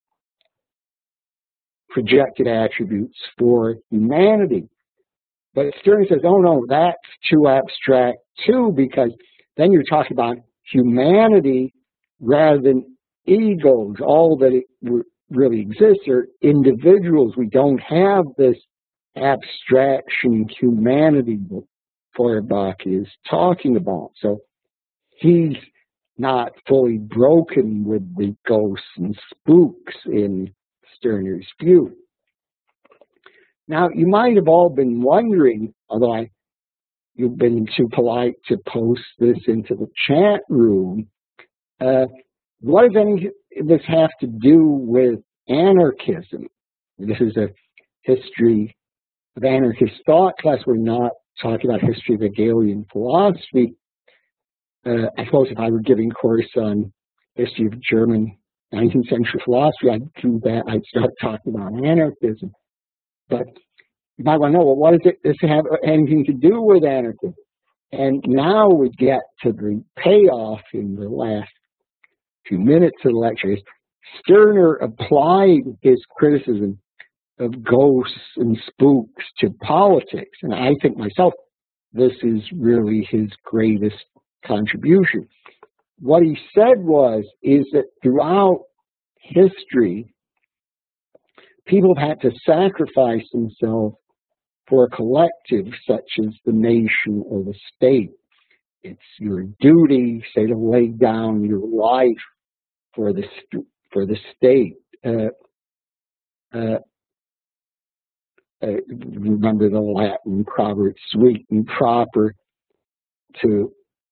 projected attributes for humanity. But Stirner says, oh no, that's too abstract too, because then you're talking about humanity rather than egos. All that it really exists are individuals. We don't have this abstraction humanity that Feuerbach is talking about. So he's not fully broken with the ghosts and spooks in Stirner's view. Now, you might have all been wondering, although I, you've been too polite to post this into the chat room, uh, what does any of this have to do with anarchism? This is a history of anarchist thought class. We're not talking about history of Hegelian philosophy. Uh, I suppose if I were giving a course on history of German nineteenth century philosophy, I'd do that. I'd start talking about anarchism. But you might want to know, well, what does it, does it have anything to do with anarchism? And now we get to the payoff in the last few minutes of the lecture. Stirner applied his criticism of ghosts and spooks to politics. And I think myself, this is really his greatest contribution. What he said was, is that throughout history, people have had to sacrifice themselves for a collective such as the nation or the state. It's your duty, say, to lay down your life for the for the state. Uh, uh, uh, remember the Latin proverb, sweet and proper, to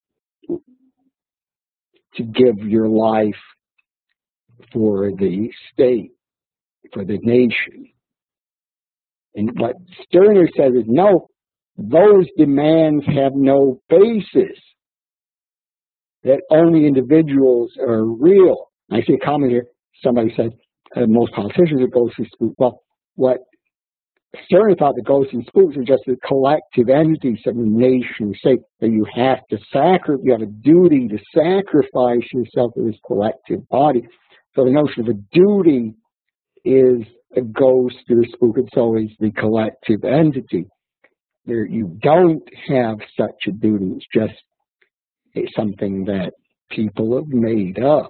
to give your life for the state, for the nation. And what Stirner says is, no, those demands have no basis, that only individuals are real. I see a comment here, somebody said, uh, most politicians are ghosts and spooks. Well, what Stirner thought the ghosts and spooks are just the collective entities of the nation, say that you have to sacrifice, you have a duty to sacrifice yourself to this collective body. So the notion of a duty is a ghost or a spook, and so is the collective entity. There, you don't have such a duty. It's just something that people have made up.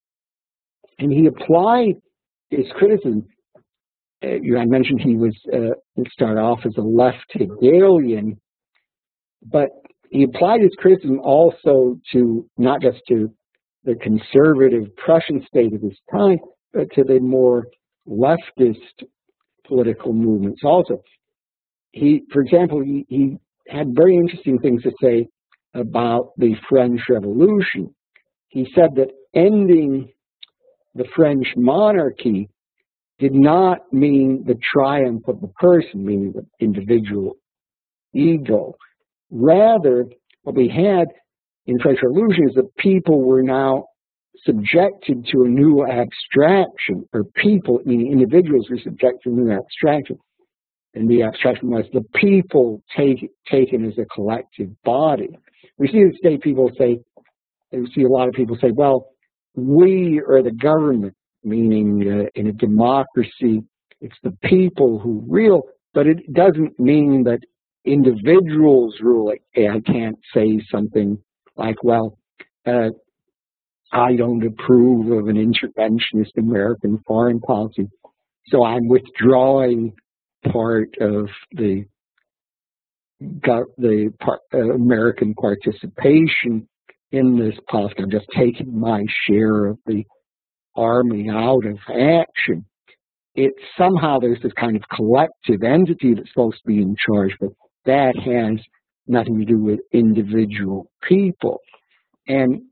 And he applied his criticism. Uh, you I mentioned he was uh, he started off as a left Hegelian, but he applied his criticism also to not just to the conservative Prussian state of his time, but to the more leftist political movements also. He, for example, he, he had very interesting things to say about the French Revolution. He said that ending the French monarchy did not mean the triumph of the person, meaning the individual ego. Rather, what we had in the French Revolution is that people were now subjected to a new abstraction, or people, meaning individuals, were subjected to a new abstraction. And the abstraction was the people take, taken as a collective body. We see the state people say, we see a lot of people say, well, we are the government, meaning uh, in a democracy, it's the people who rule, but it doesn't mean that individuals rule it. I can't say something like, well, uh, I don't approve of an interventionist American foreign policy, so I'm withdrawing part of the the part, uh, American participation in this policy. I'm just taking my share of the army out of action. It's somehow there's this kind of collective entity that's supposed to be in charge, but that has nothing to do with individual people. And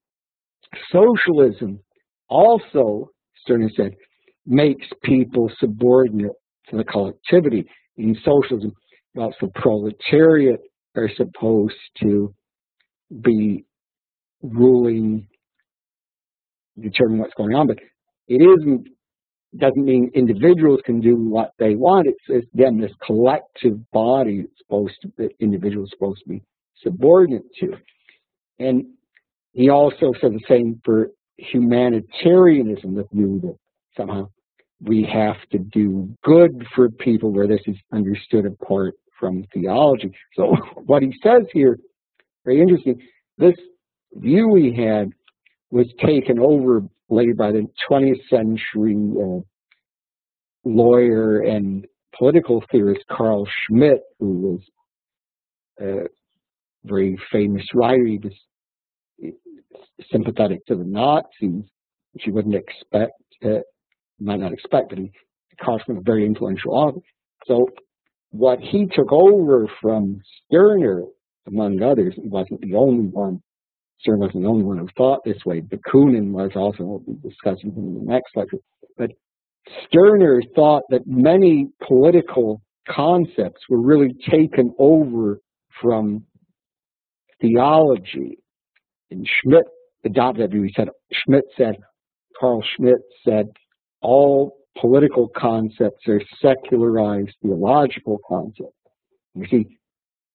socialism also, Stirner said, makes people subordinate to the collectivity. In socialism, well, the proletariat are supposed to be ruling, determine what's going on, but it isn't, doesn't mean individuals can do what they want. It's, it's again, this collective body that's supposed to, that individuals are supposed to be subordinate to. And he also said the same for humanitarianism, the view that somehow we have to do good for people, where this is understood apart from theology. So what he says here, very interesting, this view he had was taken over later by the twentieth century uh, lawyer and political theorist Carl Schmitt, who was a very famous writer. He was sympathetic to the Nazis, which you wouldn't expect, uh, might not expect, but he, Carl Schmitt was a very influential author. So what he took over from Stirner, among others, he wasn't the only one. Stirner wasn't the only one who thought this way. Bakunin was also, we'll be discussing him in the next lecture. But Stirner thought that many political concepts were really taken over from theology. And Schmitt adopted that view. He said, Schmitt said, Carl Schmitt said, all political concepts are secularized theological concepts. You see,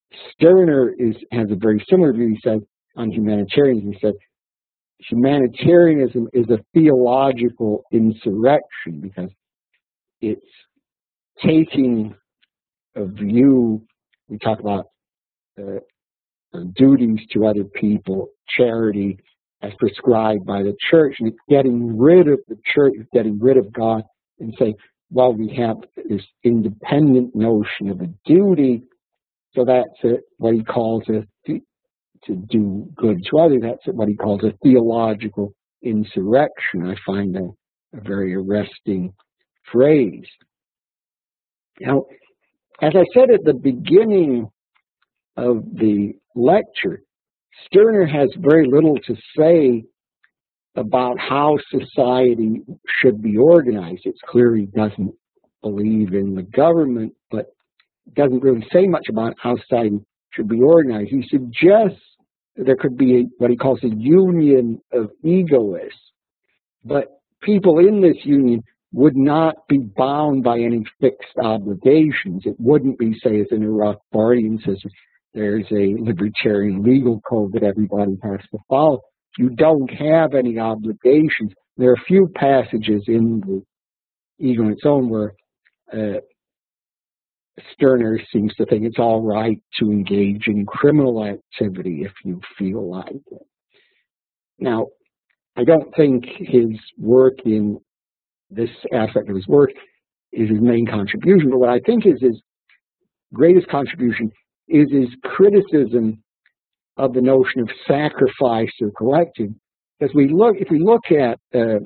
Stirner is has a very similar view, he said, on humanitarianism. He said, humanitarianism is a theological insurrection because it's taking a view, we talk about uh, duties to other people, charity as prescribed by the church, and it's getting rid of the church, it's getting rid of God, and saying, well, we have this independent notion of a duty, so that's a, what he calls a, to do good to others, that's what he calls a theological insurrection. I find that a very arresting phrase. Now, as I said at the beginning of the lecture, Stirner has very little to say about how society should be organized. It's clear he doesn't believe in the government, but doesn't really say much about how society should be organized. He suggests there could be a, what he calls a union of egoists, but people in this union would not be bound by any fixed obligations. It wouldn't be, say, as in a Rothbardian system, there's a libertarian legal code that everybody has to follow. You don't have any obligations. There are a few passages in the Ego on its Own where uh, Stirner seems to think it's all right to engage in criminal activity if you feel like it. Now, I don't think his work in this aspect of his work is his main contribution, but what I think is his greatest contribution is his criticism of the notion of sacrifice or collective. Because we look, if we look at uh,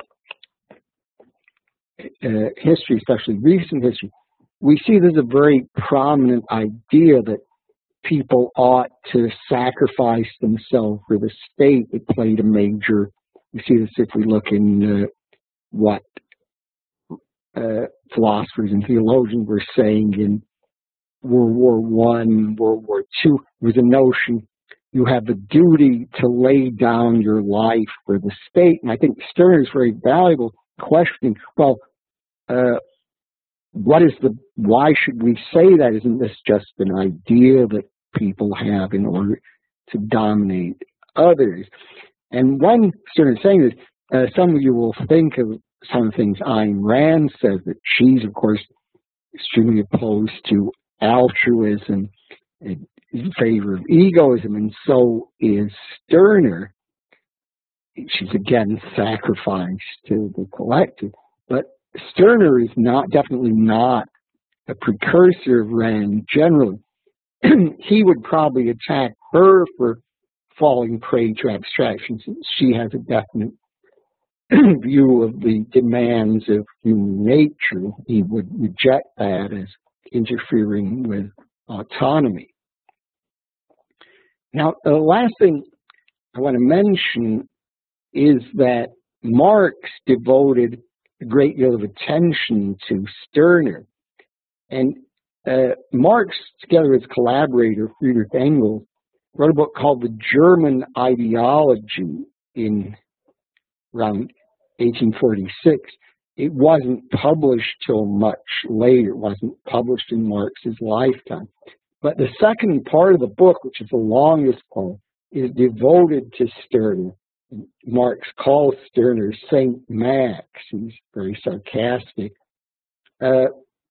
uh, history, especially recent history, we see there's a very prominent idea that people ought to sacrifice themselves for the state. It played a major, we see this if we look in uh, what uh, philosophers and theologians were saying in World War One, World War Two. There was a notion you have the duty to lay down your life for the state. And I think Stirner is very valuable questioning, well, uh, what is the, why should we say that? Isn't this just an idea that people have in order to dominate others? And when Stirner is saying this, uh, some of you will think of some of the things Ayn Rand says, that she's, of course, extremely opposed to altruism and in favor of egoism, and so is Stirner. She's again sacrificed to the collective, but Stirner is not, definitely not a precursor of Rand generally. He would probably attack her for falling prey to abstractions. She has a definite view of the demands of human nature. He would reject that as interfering with autonomy. Now, the last thing I want to mention is that Marx devoted a great deal of attention to Stirner. And uh, Marx, together with his collaborator, Friedrich Engels, wrote a book called The German Ideology in around eighteen forty-six. It wasn't published till much later. It wasn't published in Marx's lifetime. But the second part of the book, which is the longest part, is devoted to Stirner. Marx calls Stirner Saint Max. He's very sarcastic. Uh,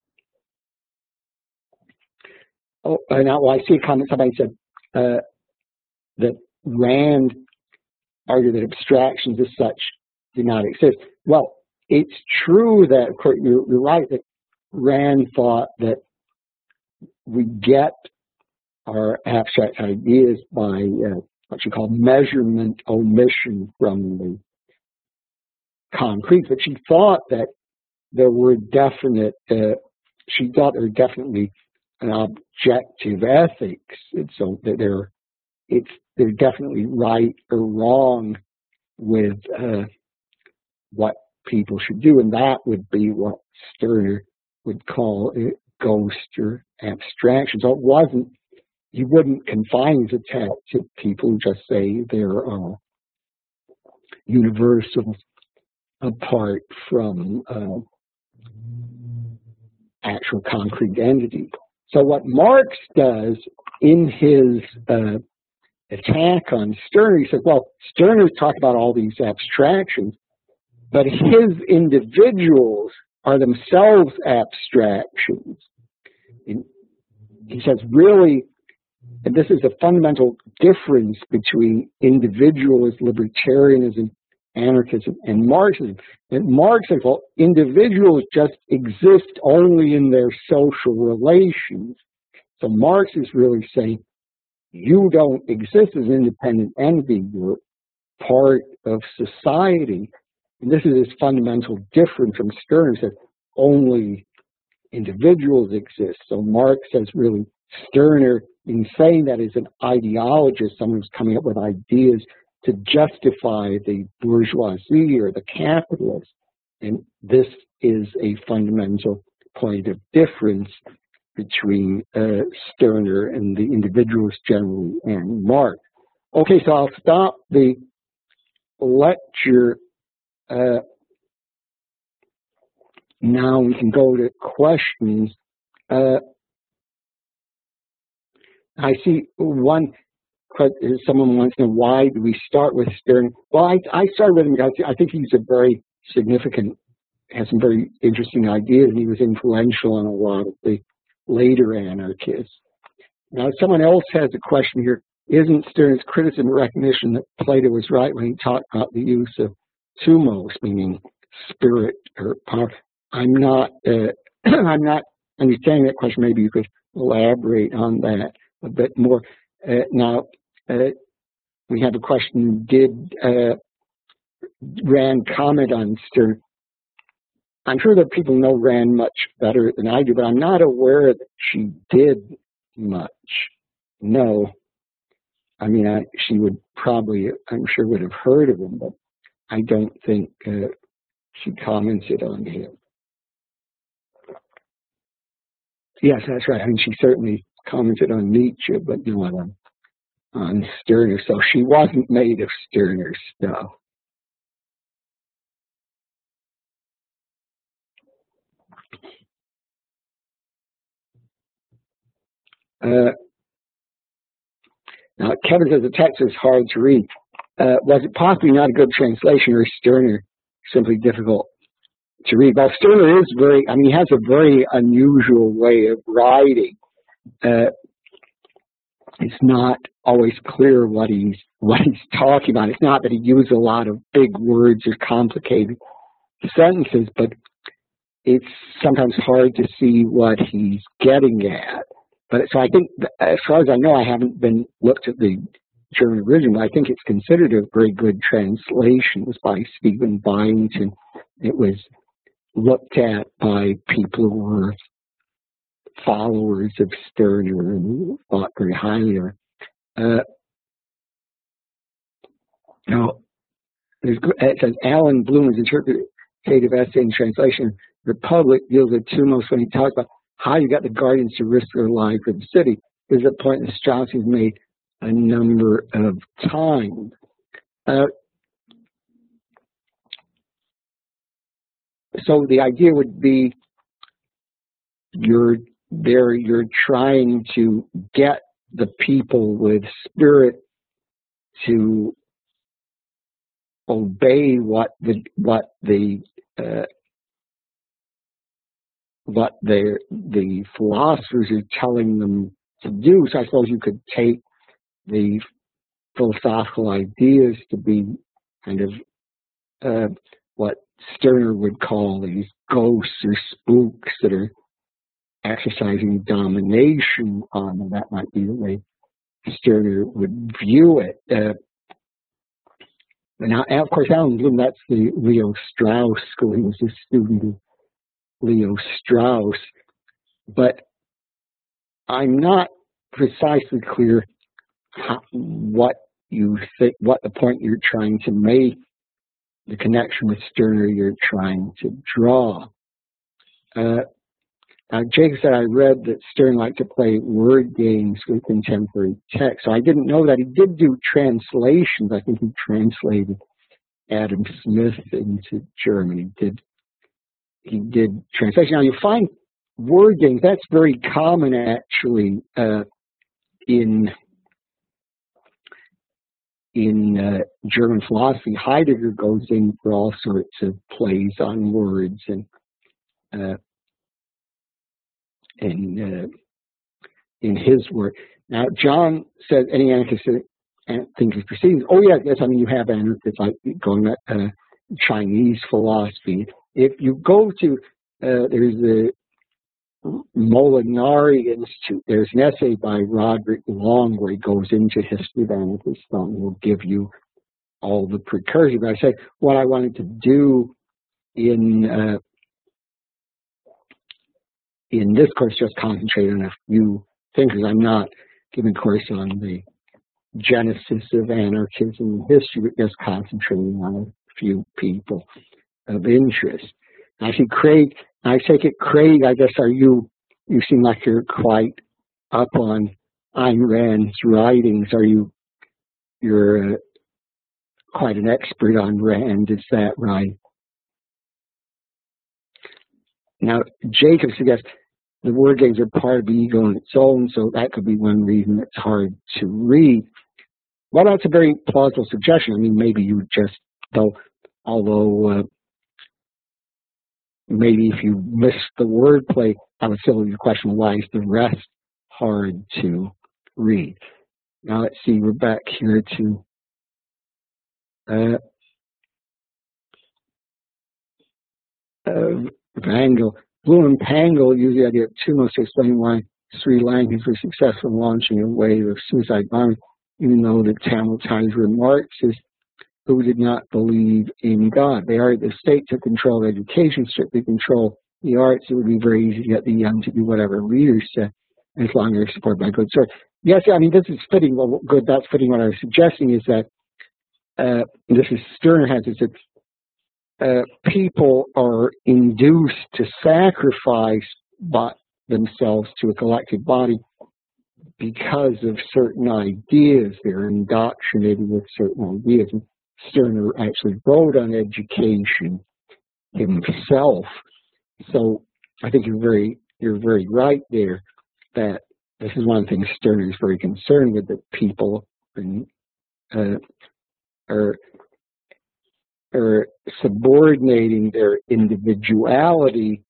oh, now, well, I see a comment, somebody said uh, that Rand argued that abstractions as such do not exist. Well, it's true that, of course, you're, you're right, that Rand thought that we get our abstract ideas by uh, what you call measurement omission from the concrete, but she thought that there were definite, uh, she thought there were definitely an objective ethics, and so that they're, it's, they're definitely right or wrong with uh, what people should do, and that would be what Stirner would call it, ghost or abstraction. So it wasn't, he wouldn't confine his attack to people who just say there are universals apart from uh, actual concrete entities. So what Marx does in his uh, attack on Stirner, he said, well, Stirner talked about all these abstractions, but his individuals are themselves abstractions. And he says, really, and this is a fundamental difference between individualist libertarianism, anarchism, and Marxism. And Marx says, well, individuals just exist only in their social relations. So Marx is really saying, you don't exist as an independent entity, you're part of society. And this is this fundamental difference from Stirner, who says only individuals exist. So Marx says, really, Stirner, in saying that, is an ideologist, someone who's coming up with ideas to justify the bourgeoisie or the capitalist. And this is a fundamental point of difference between uh, Stirner and the individualists generally and Marx. Okay, so I'll stop the lecture. Uh, now we can go to questions. Uh, I see one, someone wants to know, why do we start with Stirner? Well, I, I started with him because I think he's a very significant, has some very interesting ideas, and he was influential on a lot of the later anarchists. Now, someone else has a question here. Isn't Stirner's criticism and recognition that Plato was right when he talked about the use of thumos, meaning spirit or power? I'm not, uh, I'm not understanding that question. Maybe you could elaborate on that a bit more. Uh, now, uh, we have a question. Did uh, Rand comment on Stirner? I'm sure that people know Rand much better than I do, but I'm not aware that she did much. No. I mean, I, she would probably, I'm sure, would have heard of him, but I don't think uh, she commented on him. Yes, that's right. I mean, she certainly commented on Nietzsche, but not on, on Stirner. So she wasn't made of Stirner stuff. Uh, now, Kevin says the text is hard to read. Uh, was it possibly not a good translation, or Stirner simply difficult to read? Well, Stirner is very, I mean, he has a very unusual way of writing. Uh, it's not always clear what he's what he's talking about. It's not that he uses a lot of big words or complicated sentences, but it's sometimes hard to see what he's getting at. But so I think, as far as I know, I haven't been looked at the German original. I think it's considered a very good translation. It was by Stephen Byington. It was looked at by people who were followers of Stirner and thought very highly of it. Uh, now, it says Alan Bloom's interpretative essay and translation, Republic, deals with thumos when he talks about how you got the guardians to risk their life for the city. This is a point that Strauss has made a number of times. Uh, so the idea would be you're there, you're trying to get the people with spirit to obey what the what the uh, what the the philosophers are telling them to do. So I suppose you could take the philosophical ideas to be kind of uh, what Stirner would call these ghosts or spooks that are exercising domination on them. That might be the way Stirner would view it. Uh, now, of course, Alan Bloom, that's the Leo Strauss school. He was a student of Leo Strauss. But I'm not precisely clear how, what you think, what the point you're trying to make, the connection with Stirner you're trying to draw. Uh, now, Jake said, I read that Stirner liked to play word games with contemporary text. So I didn't know that. He did do translations. I think he translated Adam Smith into German. He did, he did translation. Now, you find word games, that's very common, actually, uh, in in uh, German philosophy, Heidegger goes in for all sorts of plays on words and uh, in uh, in his work. Now, John says any anarchist thinks is proceedings. Oh yeah, yes. I mean, you have anarchists like going to uh, Chinese philosophy. If you go to uh, there's the Molinari Institute. There's an essay by Roderick Long where he goes into history of anarchist thought and will give you all the precursors. But I say what I wanted to do in uh, in this course just concentrate on a few thinkers. I'm not giving a course on the genesis of anarchism in history, but just concentrating on a few people of interest. I see Craig. I take it, Craig, I guess, are you, you seem like you're quite up on Ayn Rand's writings. Are you, you're uh, quite an expert on Rand, is that right? Now, Jacob suggests the word games are part of the ego on its own, so that could be one reason it's hard to read. Well, that's a very plausible suggestion. I mean, maybe you just, though, although, uh, maybe if you missed the wordplay, I would still leave the question, why is the rest hard to read? Now let's see, we're back here to uh, uh, Vangel. Bloom and Pangel use the idea of Tumos to explain why Sri Lankans were successful in launching a wave of suicide bombing, even though the Tamil Tigers were Marxists who did not believe in God. They argued the state took control of education, strictly control the arts. It would be very easy to get the young to do whatever leaders said, as long as they're supported by good source. Yes, I mean, this is fitting. Well, good, that's fitting. What I was suggesting is that, uh, this is Stirner has this, it's, uh, people are induced to sacrifice by themselves to a collective body because of certain ideas. They're indoctrinated with certain ideas. And Stirner actually wrote on education himself, so I think you're very you're very right there that this is one of the things Stirner is very concerned with, that people uh, are are subordinating their individuality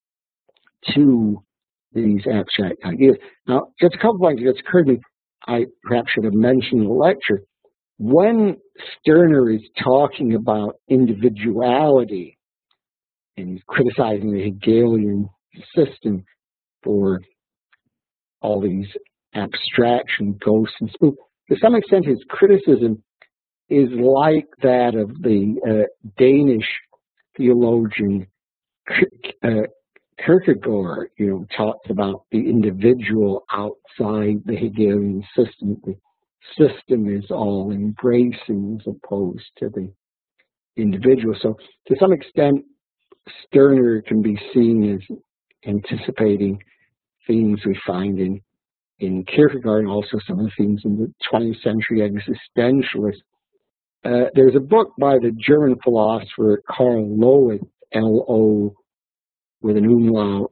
to these abstract ideas. Now, just a couple points that just occurred to me. I perhaps should have mentioned in the lecture. When Stirner is talking about individuality and criticizing the Hegelian system for all these abstraction, ghosts, and spooks, to some extent his criticism is like that of the uh, Danish theologian uh, Kierkegaard. You know, talks about the individual outside the Hegelian system. The system is all embracing as opposed to the individual. So to some extent, Stirner can be seen as anticipating themes we find in, in Kierkegaard, and also some of the themes in the twentieth century existentialists. Uh, there's a book by the German philosopher Karl Lowith, L O with an umlaut,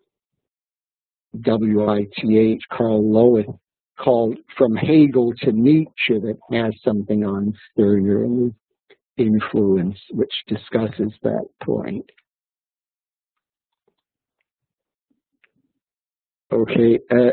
W I T H, Karl Lowith, called From Hegel to Nietzsche, that has something on Stirner and his influence, which discusses that point. Okay. Uh,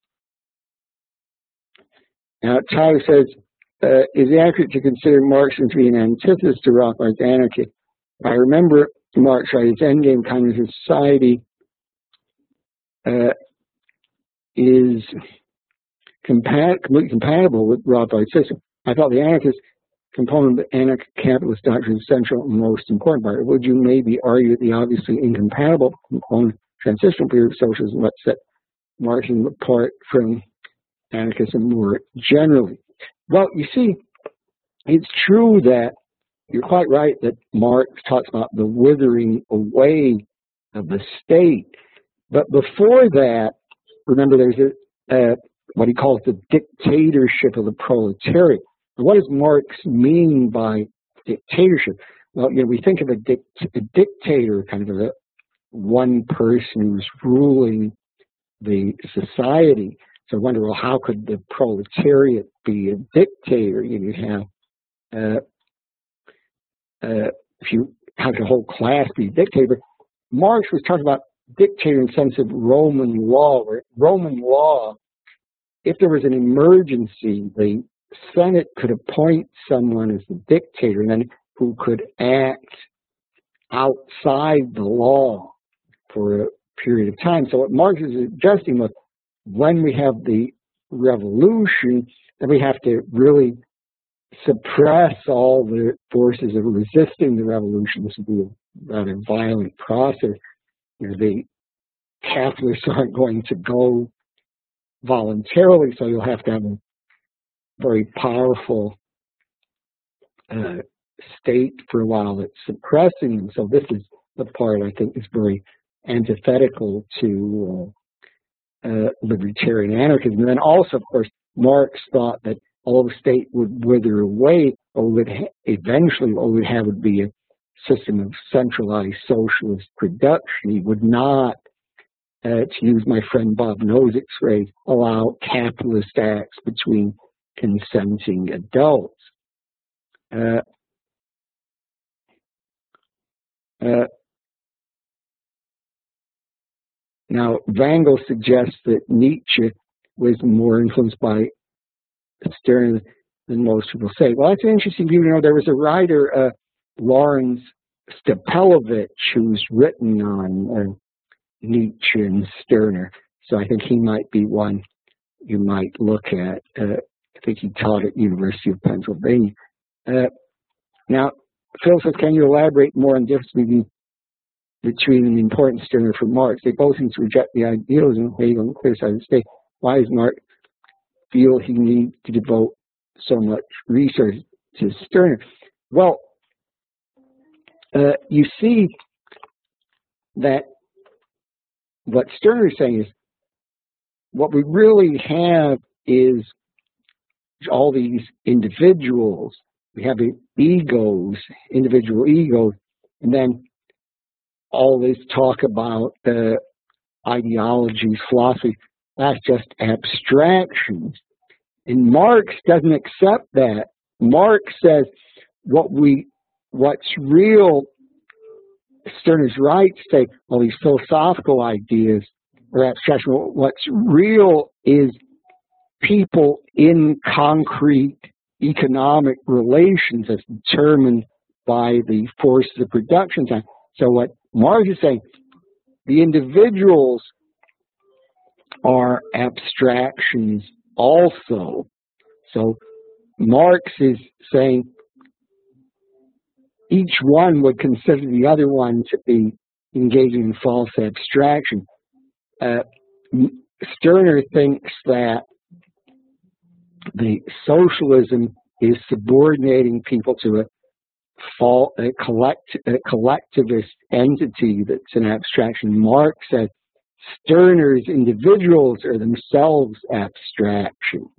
now, Tyler says, uh, is it accurate to consider Marxism to be an antithesis to Rothbard's anarchy? I remember Marx writing his Endgame Communist Society uh, is compat completely compatible with Rothbard's system. I thought the anarchist component of the anarcho-capitalist doctrine is central and most important part. Would you maybe argue that the obviously incompatible component transitional period of socialism what set Marxism apart from anarchism more generally? Well, you see, it's true that you're quite right that Marx talks about the withering away of the state. But before that, remember, there's a, uh, what he calls the dictatorship of the proletariat. And what does Marx mean by dictatorship? Well, you know, we think of a, dict a dictator, kind of a one person who's ruling the society. So I wonder, well, how could the proletariat be a dictator? You have, uh, uh, if you have the whole class be a dictator. Marx was talking about dictator in the sense of Roman law. Where Roman law, if there was an emergency, the Senate could appoint someone as the dictator, and then who could act outside the law for a period of time. So what Marx is suggesting was, when we have the revolution, then we have to really suppress all the forces of resisting the revolution. This would be a rather violent process. You know, the capitalists aren't going to go voluntarily, so you'll have to have a very powerful uh, state for a while that's suppressing them. So this is the part I think is very antithetical to uh, uh, libertarian anarchism. And then also, of course, Marx thought that all the state would wither away, or would ha eventually what we would have would be a system of centralized socialist production. He would not, uh, to use my friend Bob Nozick's phrase, allow capitalist acts between consenting adults. Uh, uh, now, Wrangel suggests that Nietzsche was more influenced by Stirner than most people say. Well, that's interesting. You know, there was a writer, uh, Lawrence Stepelovich, who's written on uh, Nietzsche and Stirner. So I think he might be one you might look at. Uh, I think he taught at University of Pennsylvania. Uh, now, Phil says, can you elaborate more on the difference between, between an important Stirner for Marx? They both seem to reject the idealism of Hegel and criticize the state. Why does Marx feel he needs to devote so much research to Stirner? Well, uh, you see that what Stirner is saying is, what we really have is all these individuals. We have egos, individual egos, and then all this talk about the uh, ideologies, philosophy, that's just abstractions. And Marx doesn't accept that. Marx says what we, what's real, Stirner's right to say, well, these philosophical ideas are abstraction. What's real is people in concrete economic relations as determined by the forces of production time. So what Marx is saying, the individuals are abstractions also. So Marx is saying each one would consider the other one to be engaging in false abstraction. Uh, Stirner thinks that the socialism is subordinating people to a, fall, a, collect, a collectivist entity that's an abstraction. Marx says Stirner's individuals are themselves abstractions.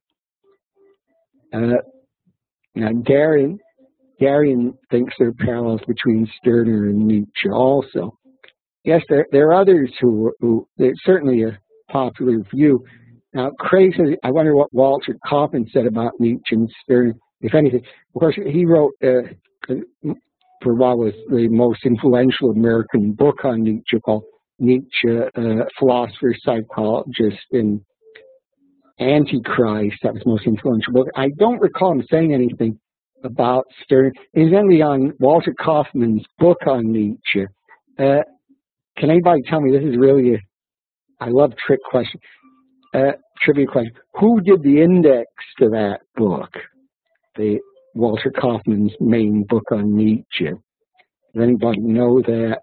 Uh, now, Darien, Darien thinks there are parallels between Stirner and Nietzsche also. Yes, there, there are others who, who, there's certainly a popular view. Now, Craig says, I wonder what Walter Kaufmann said about Nietzsche and Stirner, if anything. Of course, he wrote, uh, for a while, was the most influential American book on Nietzsche called Nietzsche, uh, Philosopher, Psychologist, and Antichrist. That was the most influential book. I don't recall him saying anything about Stirner. Incidentally, on Walter Kaufmann's book on Nietzsche, uh, can anybody tell me, this is really a, I love trick questions. Uh, trivia question. Who did the index to that book? The Walter Kaufmann's main book on Nietzsche. Does anybody know that?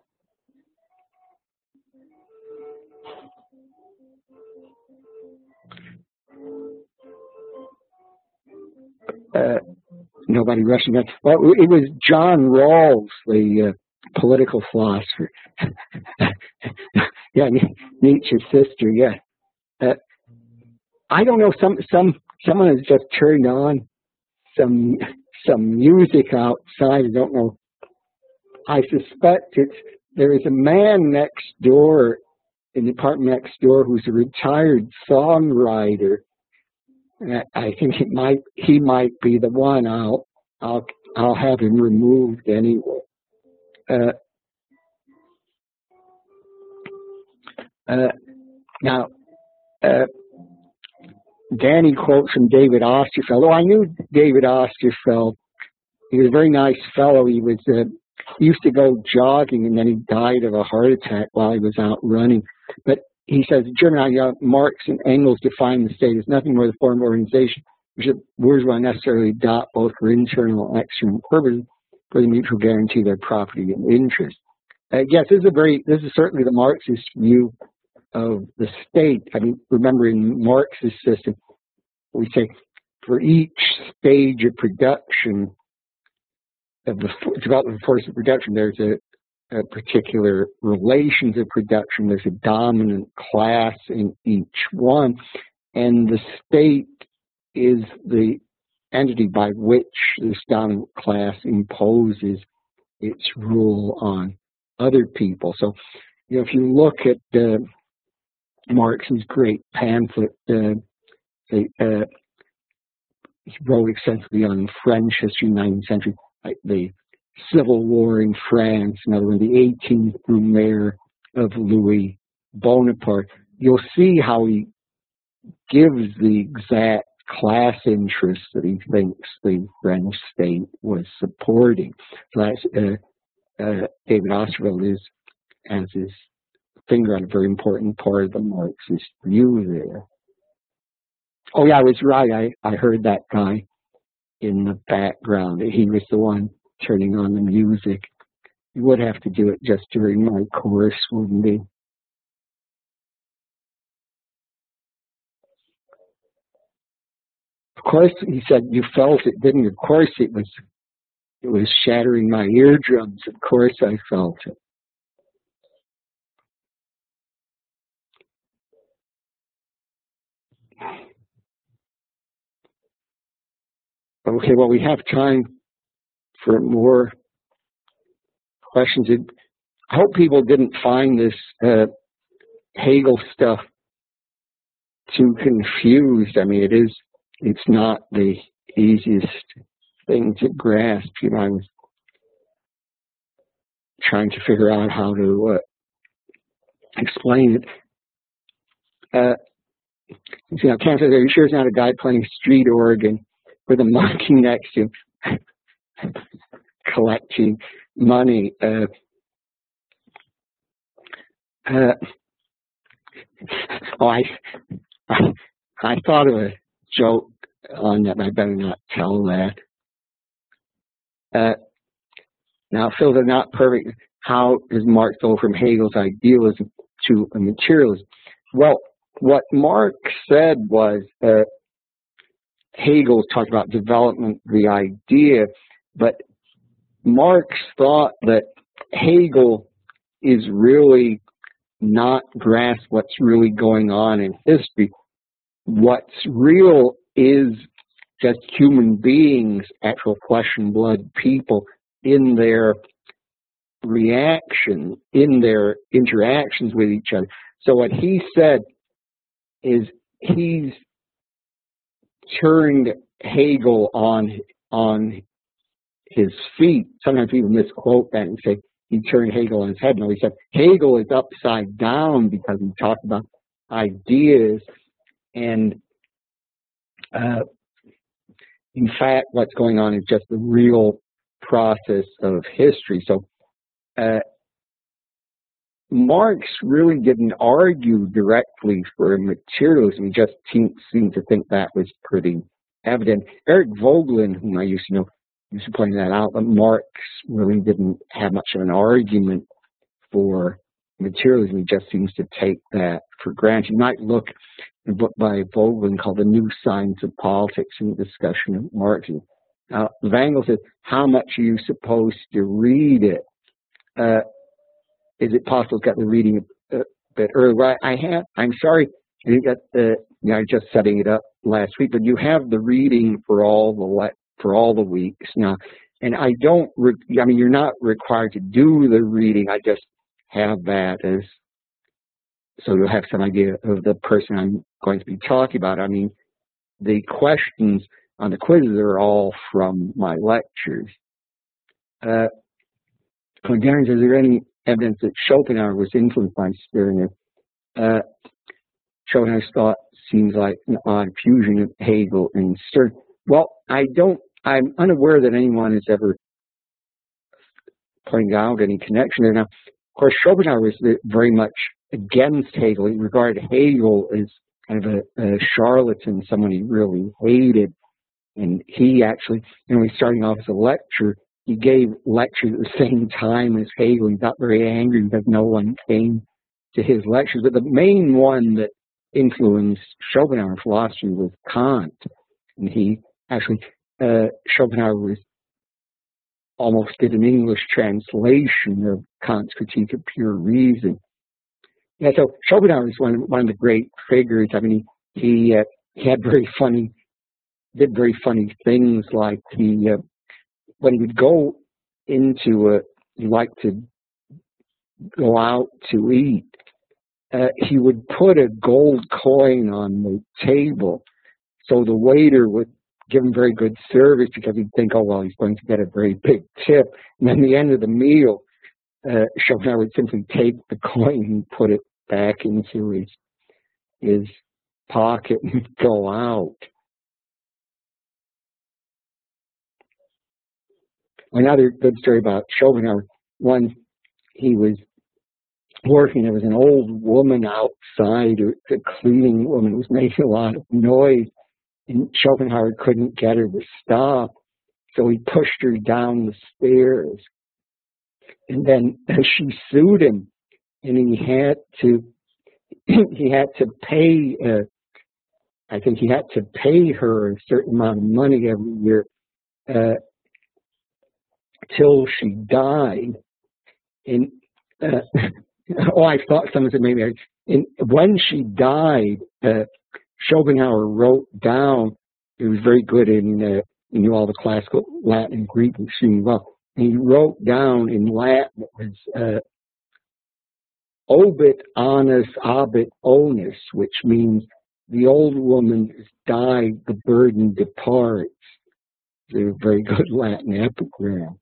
Uh, nobody rushing that. Well, it was John Rawls, the uh, political philosopher. Yeah, Nietzsche's sister. Yeah. Uh, I don't know. Some some someone has just turned on some some music outside. I don't know. I suspect it's there is a man next door in the apartment next door who's a retired songwriter. I think he might he might be the one. I'll I'll I'll have him removed anyway. Uh, uh, now, uh, Danny quotes from David Osterfeld. Oh, I knew David Osterfeld. He was a very nice fellow. He was uh, he used to go jogging, and then he died of a heart attack while he was out running. But he says, German, uh, Marx and Engels define the state as nothing more than a form of organization, which the bourgeois necessarily adopt both for internal and external purposes for the mutual guarantee of their property and interest. Uh, yes, this is a very, this is certainly the Marxist view of the state. I mean, remember in Marx's system, we say for each stage of production, of the development of force of production, there's a Uh, particular relations of production. There's a dominant class in each one, and the state is the entity by which this dominant class imposes its rule on other people. So, you know, if you look at uh, Marx's great pamphlet, uh, they, uh, he wrote extensively on French history in the nineteenth century, like the Civil War in France, in other words, the eighteenth Brumaire of Louis Bonaparte, you'll see how he gives the exact class interests that he thinks the French state was supporting. So that's, uh, uh, David Osterfeld is, has his finger on a very important part of the Marxist view there. Oh yeah, I was right. I, I heard that guy in the background. He was the one turning on the music. You would have to do it just during my course, wouldn't he? Of course, he said, you felt it, didn't you? Of course it was, it was shattering my eardrums. Of course I felt it. Okay, well, we have time for more questions. I hope people didn't find this uh, Hegel stuff too confused. I mean, it is, it's not the easiest thing to grasp. You know, I was trying to figure out how to uh, explain it. Uh, you know, Ken says, are you sure it's not a guy playing street organ with a monkey next to him collecting money? Uh, uh, oh, I, I, I thought of a joke on that, but I better not tell that. Uh, now, Phil, they're not perfect. How does Marx go from Hegel's idealism to a materialism? Well, what Marx said was uh, Hegel talked about development of the idea, but Marx thought that Hegel is really not grasp what's really going on in history. What's real is just human beings, actual flesh and blood people, in their reaction, in their interactions with each other. So what he said is he's turned Hegel on on his feet. Sometimes people misquote that and say he turned Hegel on his head. No, he said Hegel is upside down because he talked about ideas, and uh, in fact, what's going on is just the real process of history. So uh, Marx really didn't argue directly for materialism. He just seemed to think that was pretty evident. Eric Voegelin, whom I used to know, used to point that out, but Marx really didn't have much of an argument for materialism. He just seems to take that for granted. You might look at a book by Voegelin called The New Science of Politics in the discussion of Marxism. Now, Wangel says, how much are you supposed to read it? Uh, is it possible to get the reading a, a bit early? Well, I have, I'm sorry, you got the, you know, I'm just setting it up last week, but you have the reading for all the le for all the weeks now. And I don't, re I mean, you're not required to do the reading. I just have that as so you'll have some idea of the person I'm going to be talking about. I mean, the questions on the quizzes are all from my lectures. Uh, Again, is there any evidence that Schopenhauer was influenced by Stirner? Uh, Schopenhauer's thought seems like an odd fusion of Hegel and Stirner. Well, I don't, I'm unaware that anyone has ever pointed out any connection there. Now, of course, Schopenhauer was very much against Hegel. He regarded Hegel as kind of a, a charlatan, someone he really hated. And he actually, you know, he's starting off as a lecturer. He gave lectures at the same time as Hegel. He got very angry because no one came to his lectures. But the main one that influenced Schopenhauer philosophy was Kant. And he actually, uh, Schopenhauer was almost did an English translation of Kant's Critique of Pure Reason. Yeah, so Schopenhauer is one, one of the great figures. I mean, he, he, uh, he had very funny, did very funny things like he, uh, when he would go into a, he liked to go out to eat, uh, he would put a gold coin on the table so the waiter would give him very good service because he'd think, oh, well, he's going to get a very big tip. And then at the end of the meal, uh, Schopenhauer would simply take the coin and put it back into his, his pocket and go out. Another good story about Schopenhauer, once he was working, there was an old woman outside, a cleaning woman, who was making a lot of noise, and Schopenhauer couldn't get her to stop, so he pushed her down the stairs. And then she sued him, and he had to, he had to pay, uh, I think he had to pay her a certain amount of money every year, uh, till she died. And uh, oh, I thought someone said maybe. I, and when she died, uh, Schopenhauer wrote down. He was very good in uh, he knew all the classical Latin and Greek extremely well. And he wrote down in Latin it was uh, "obit annus abit onus," which means the old woman has died, the burden departs. It's a very good Latin epigram.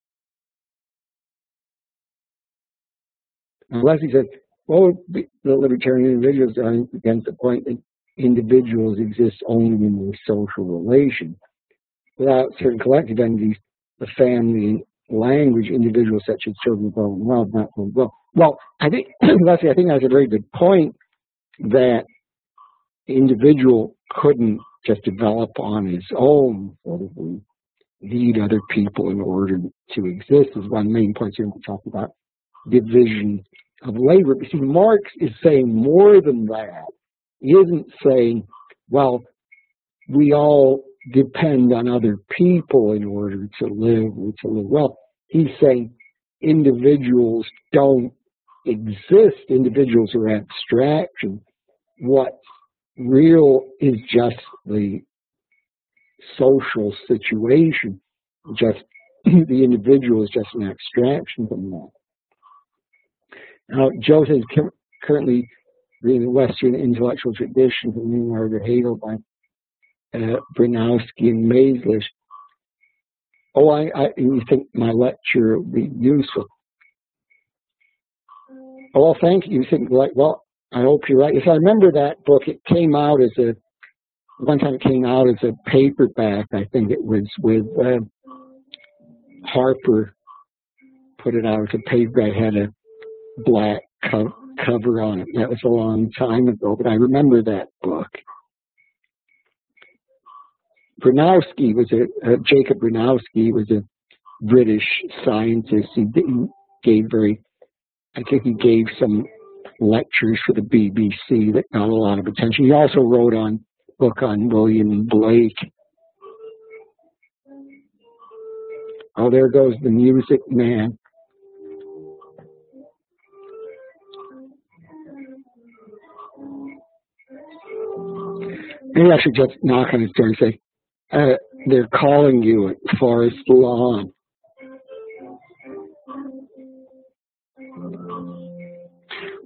Leslie says, well, the libertarian individuals are against the point that individuals exist only in their social relations. Without certain collective entities, the family, language, individuals such as children grow in love, not grow well. Well, I think, Leslie, I think that's a very good point that the individual couldn't just develop on his own, sort of need other people in order to exist, is one of the main points here we talk about division of labor. But see, Marx is saying more than that. He isn't saying, well, we all depend on other people in order to live or to live well. He's saying individuals don't exist. Individuals are abstraction. What's real is just the social situation. Just the individual is just an abstraction from that. Now, Joe says currently reading the Western intellectual tradition from Leonard Hegel by uh, Bronowski and Maeslish. Oh, I, I you think my lecture will be useful? Oh, well, thank you. You think like, well, I hope you're right. If I remember that book, it came out as a one time. It came out as a paperback. I think it was with uh, Harper. Put it out as a paperback. Had a black co cover on it. That was a long time ago, but I remember that book. Bronowski was a, uh, Jacob Bronowski was a British scientist. He, he gave very, I think he gave some lectures for the B B C that got a lot of attention. He also wrote on book on William Blake. Oh, there goes the music man. Maybe I should just knock on his door and say, uh, they're calling you at Forest Lawn.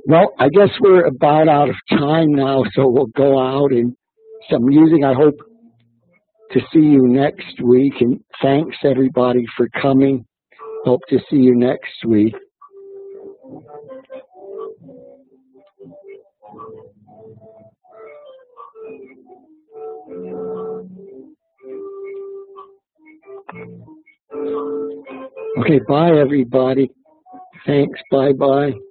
Well, I guess we're about out of time now, so we'll go out and some music. I hope to see you next week, and thanks everybody for coming. Hope to see you next week. Okay, bye everybody. Thanks, bye-bye.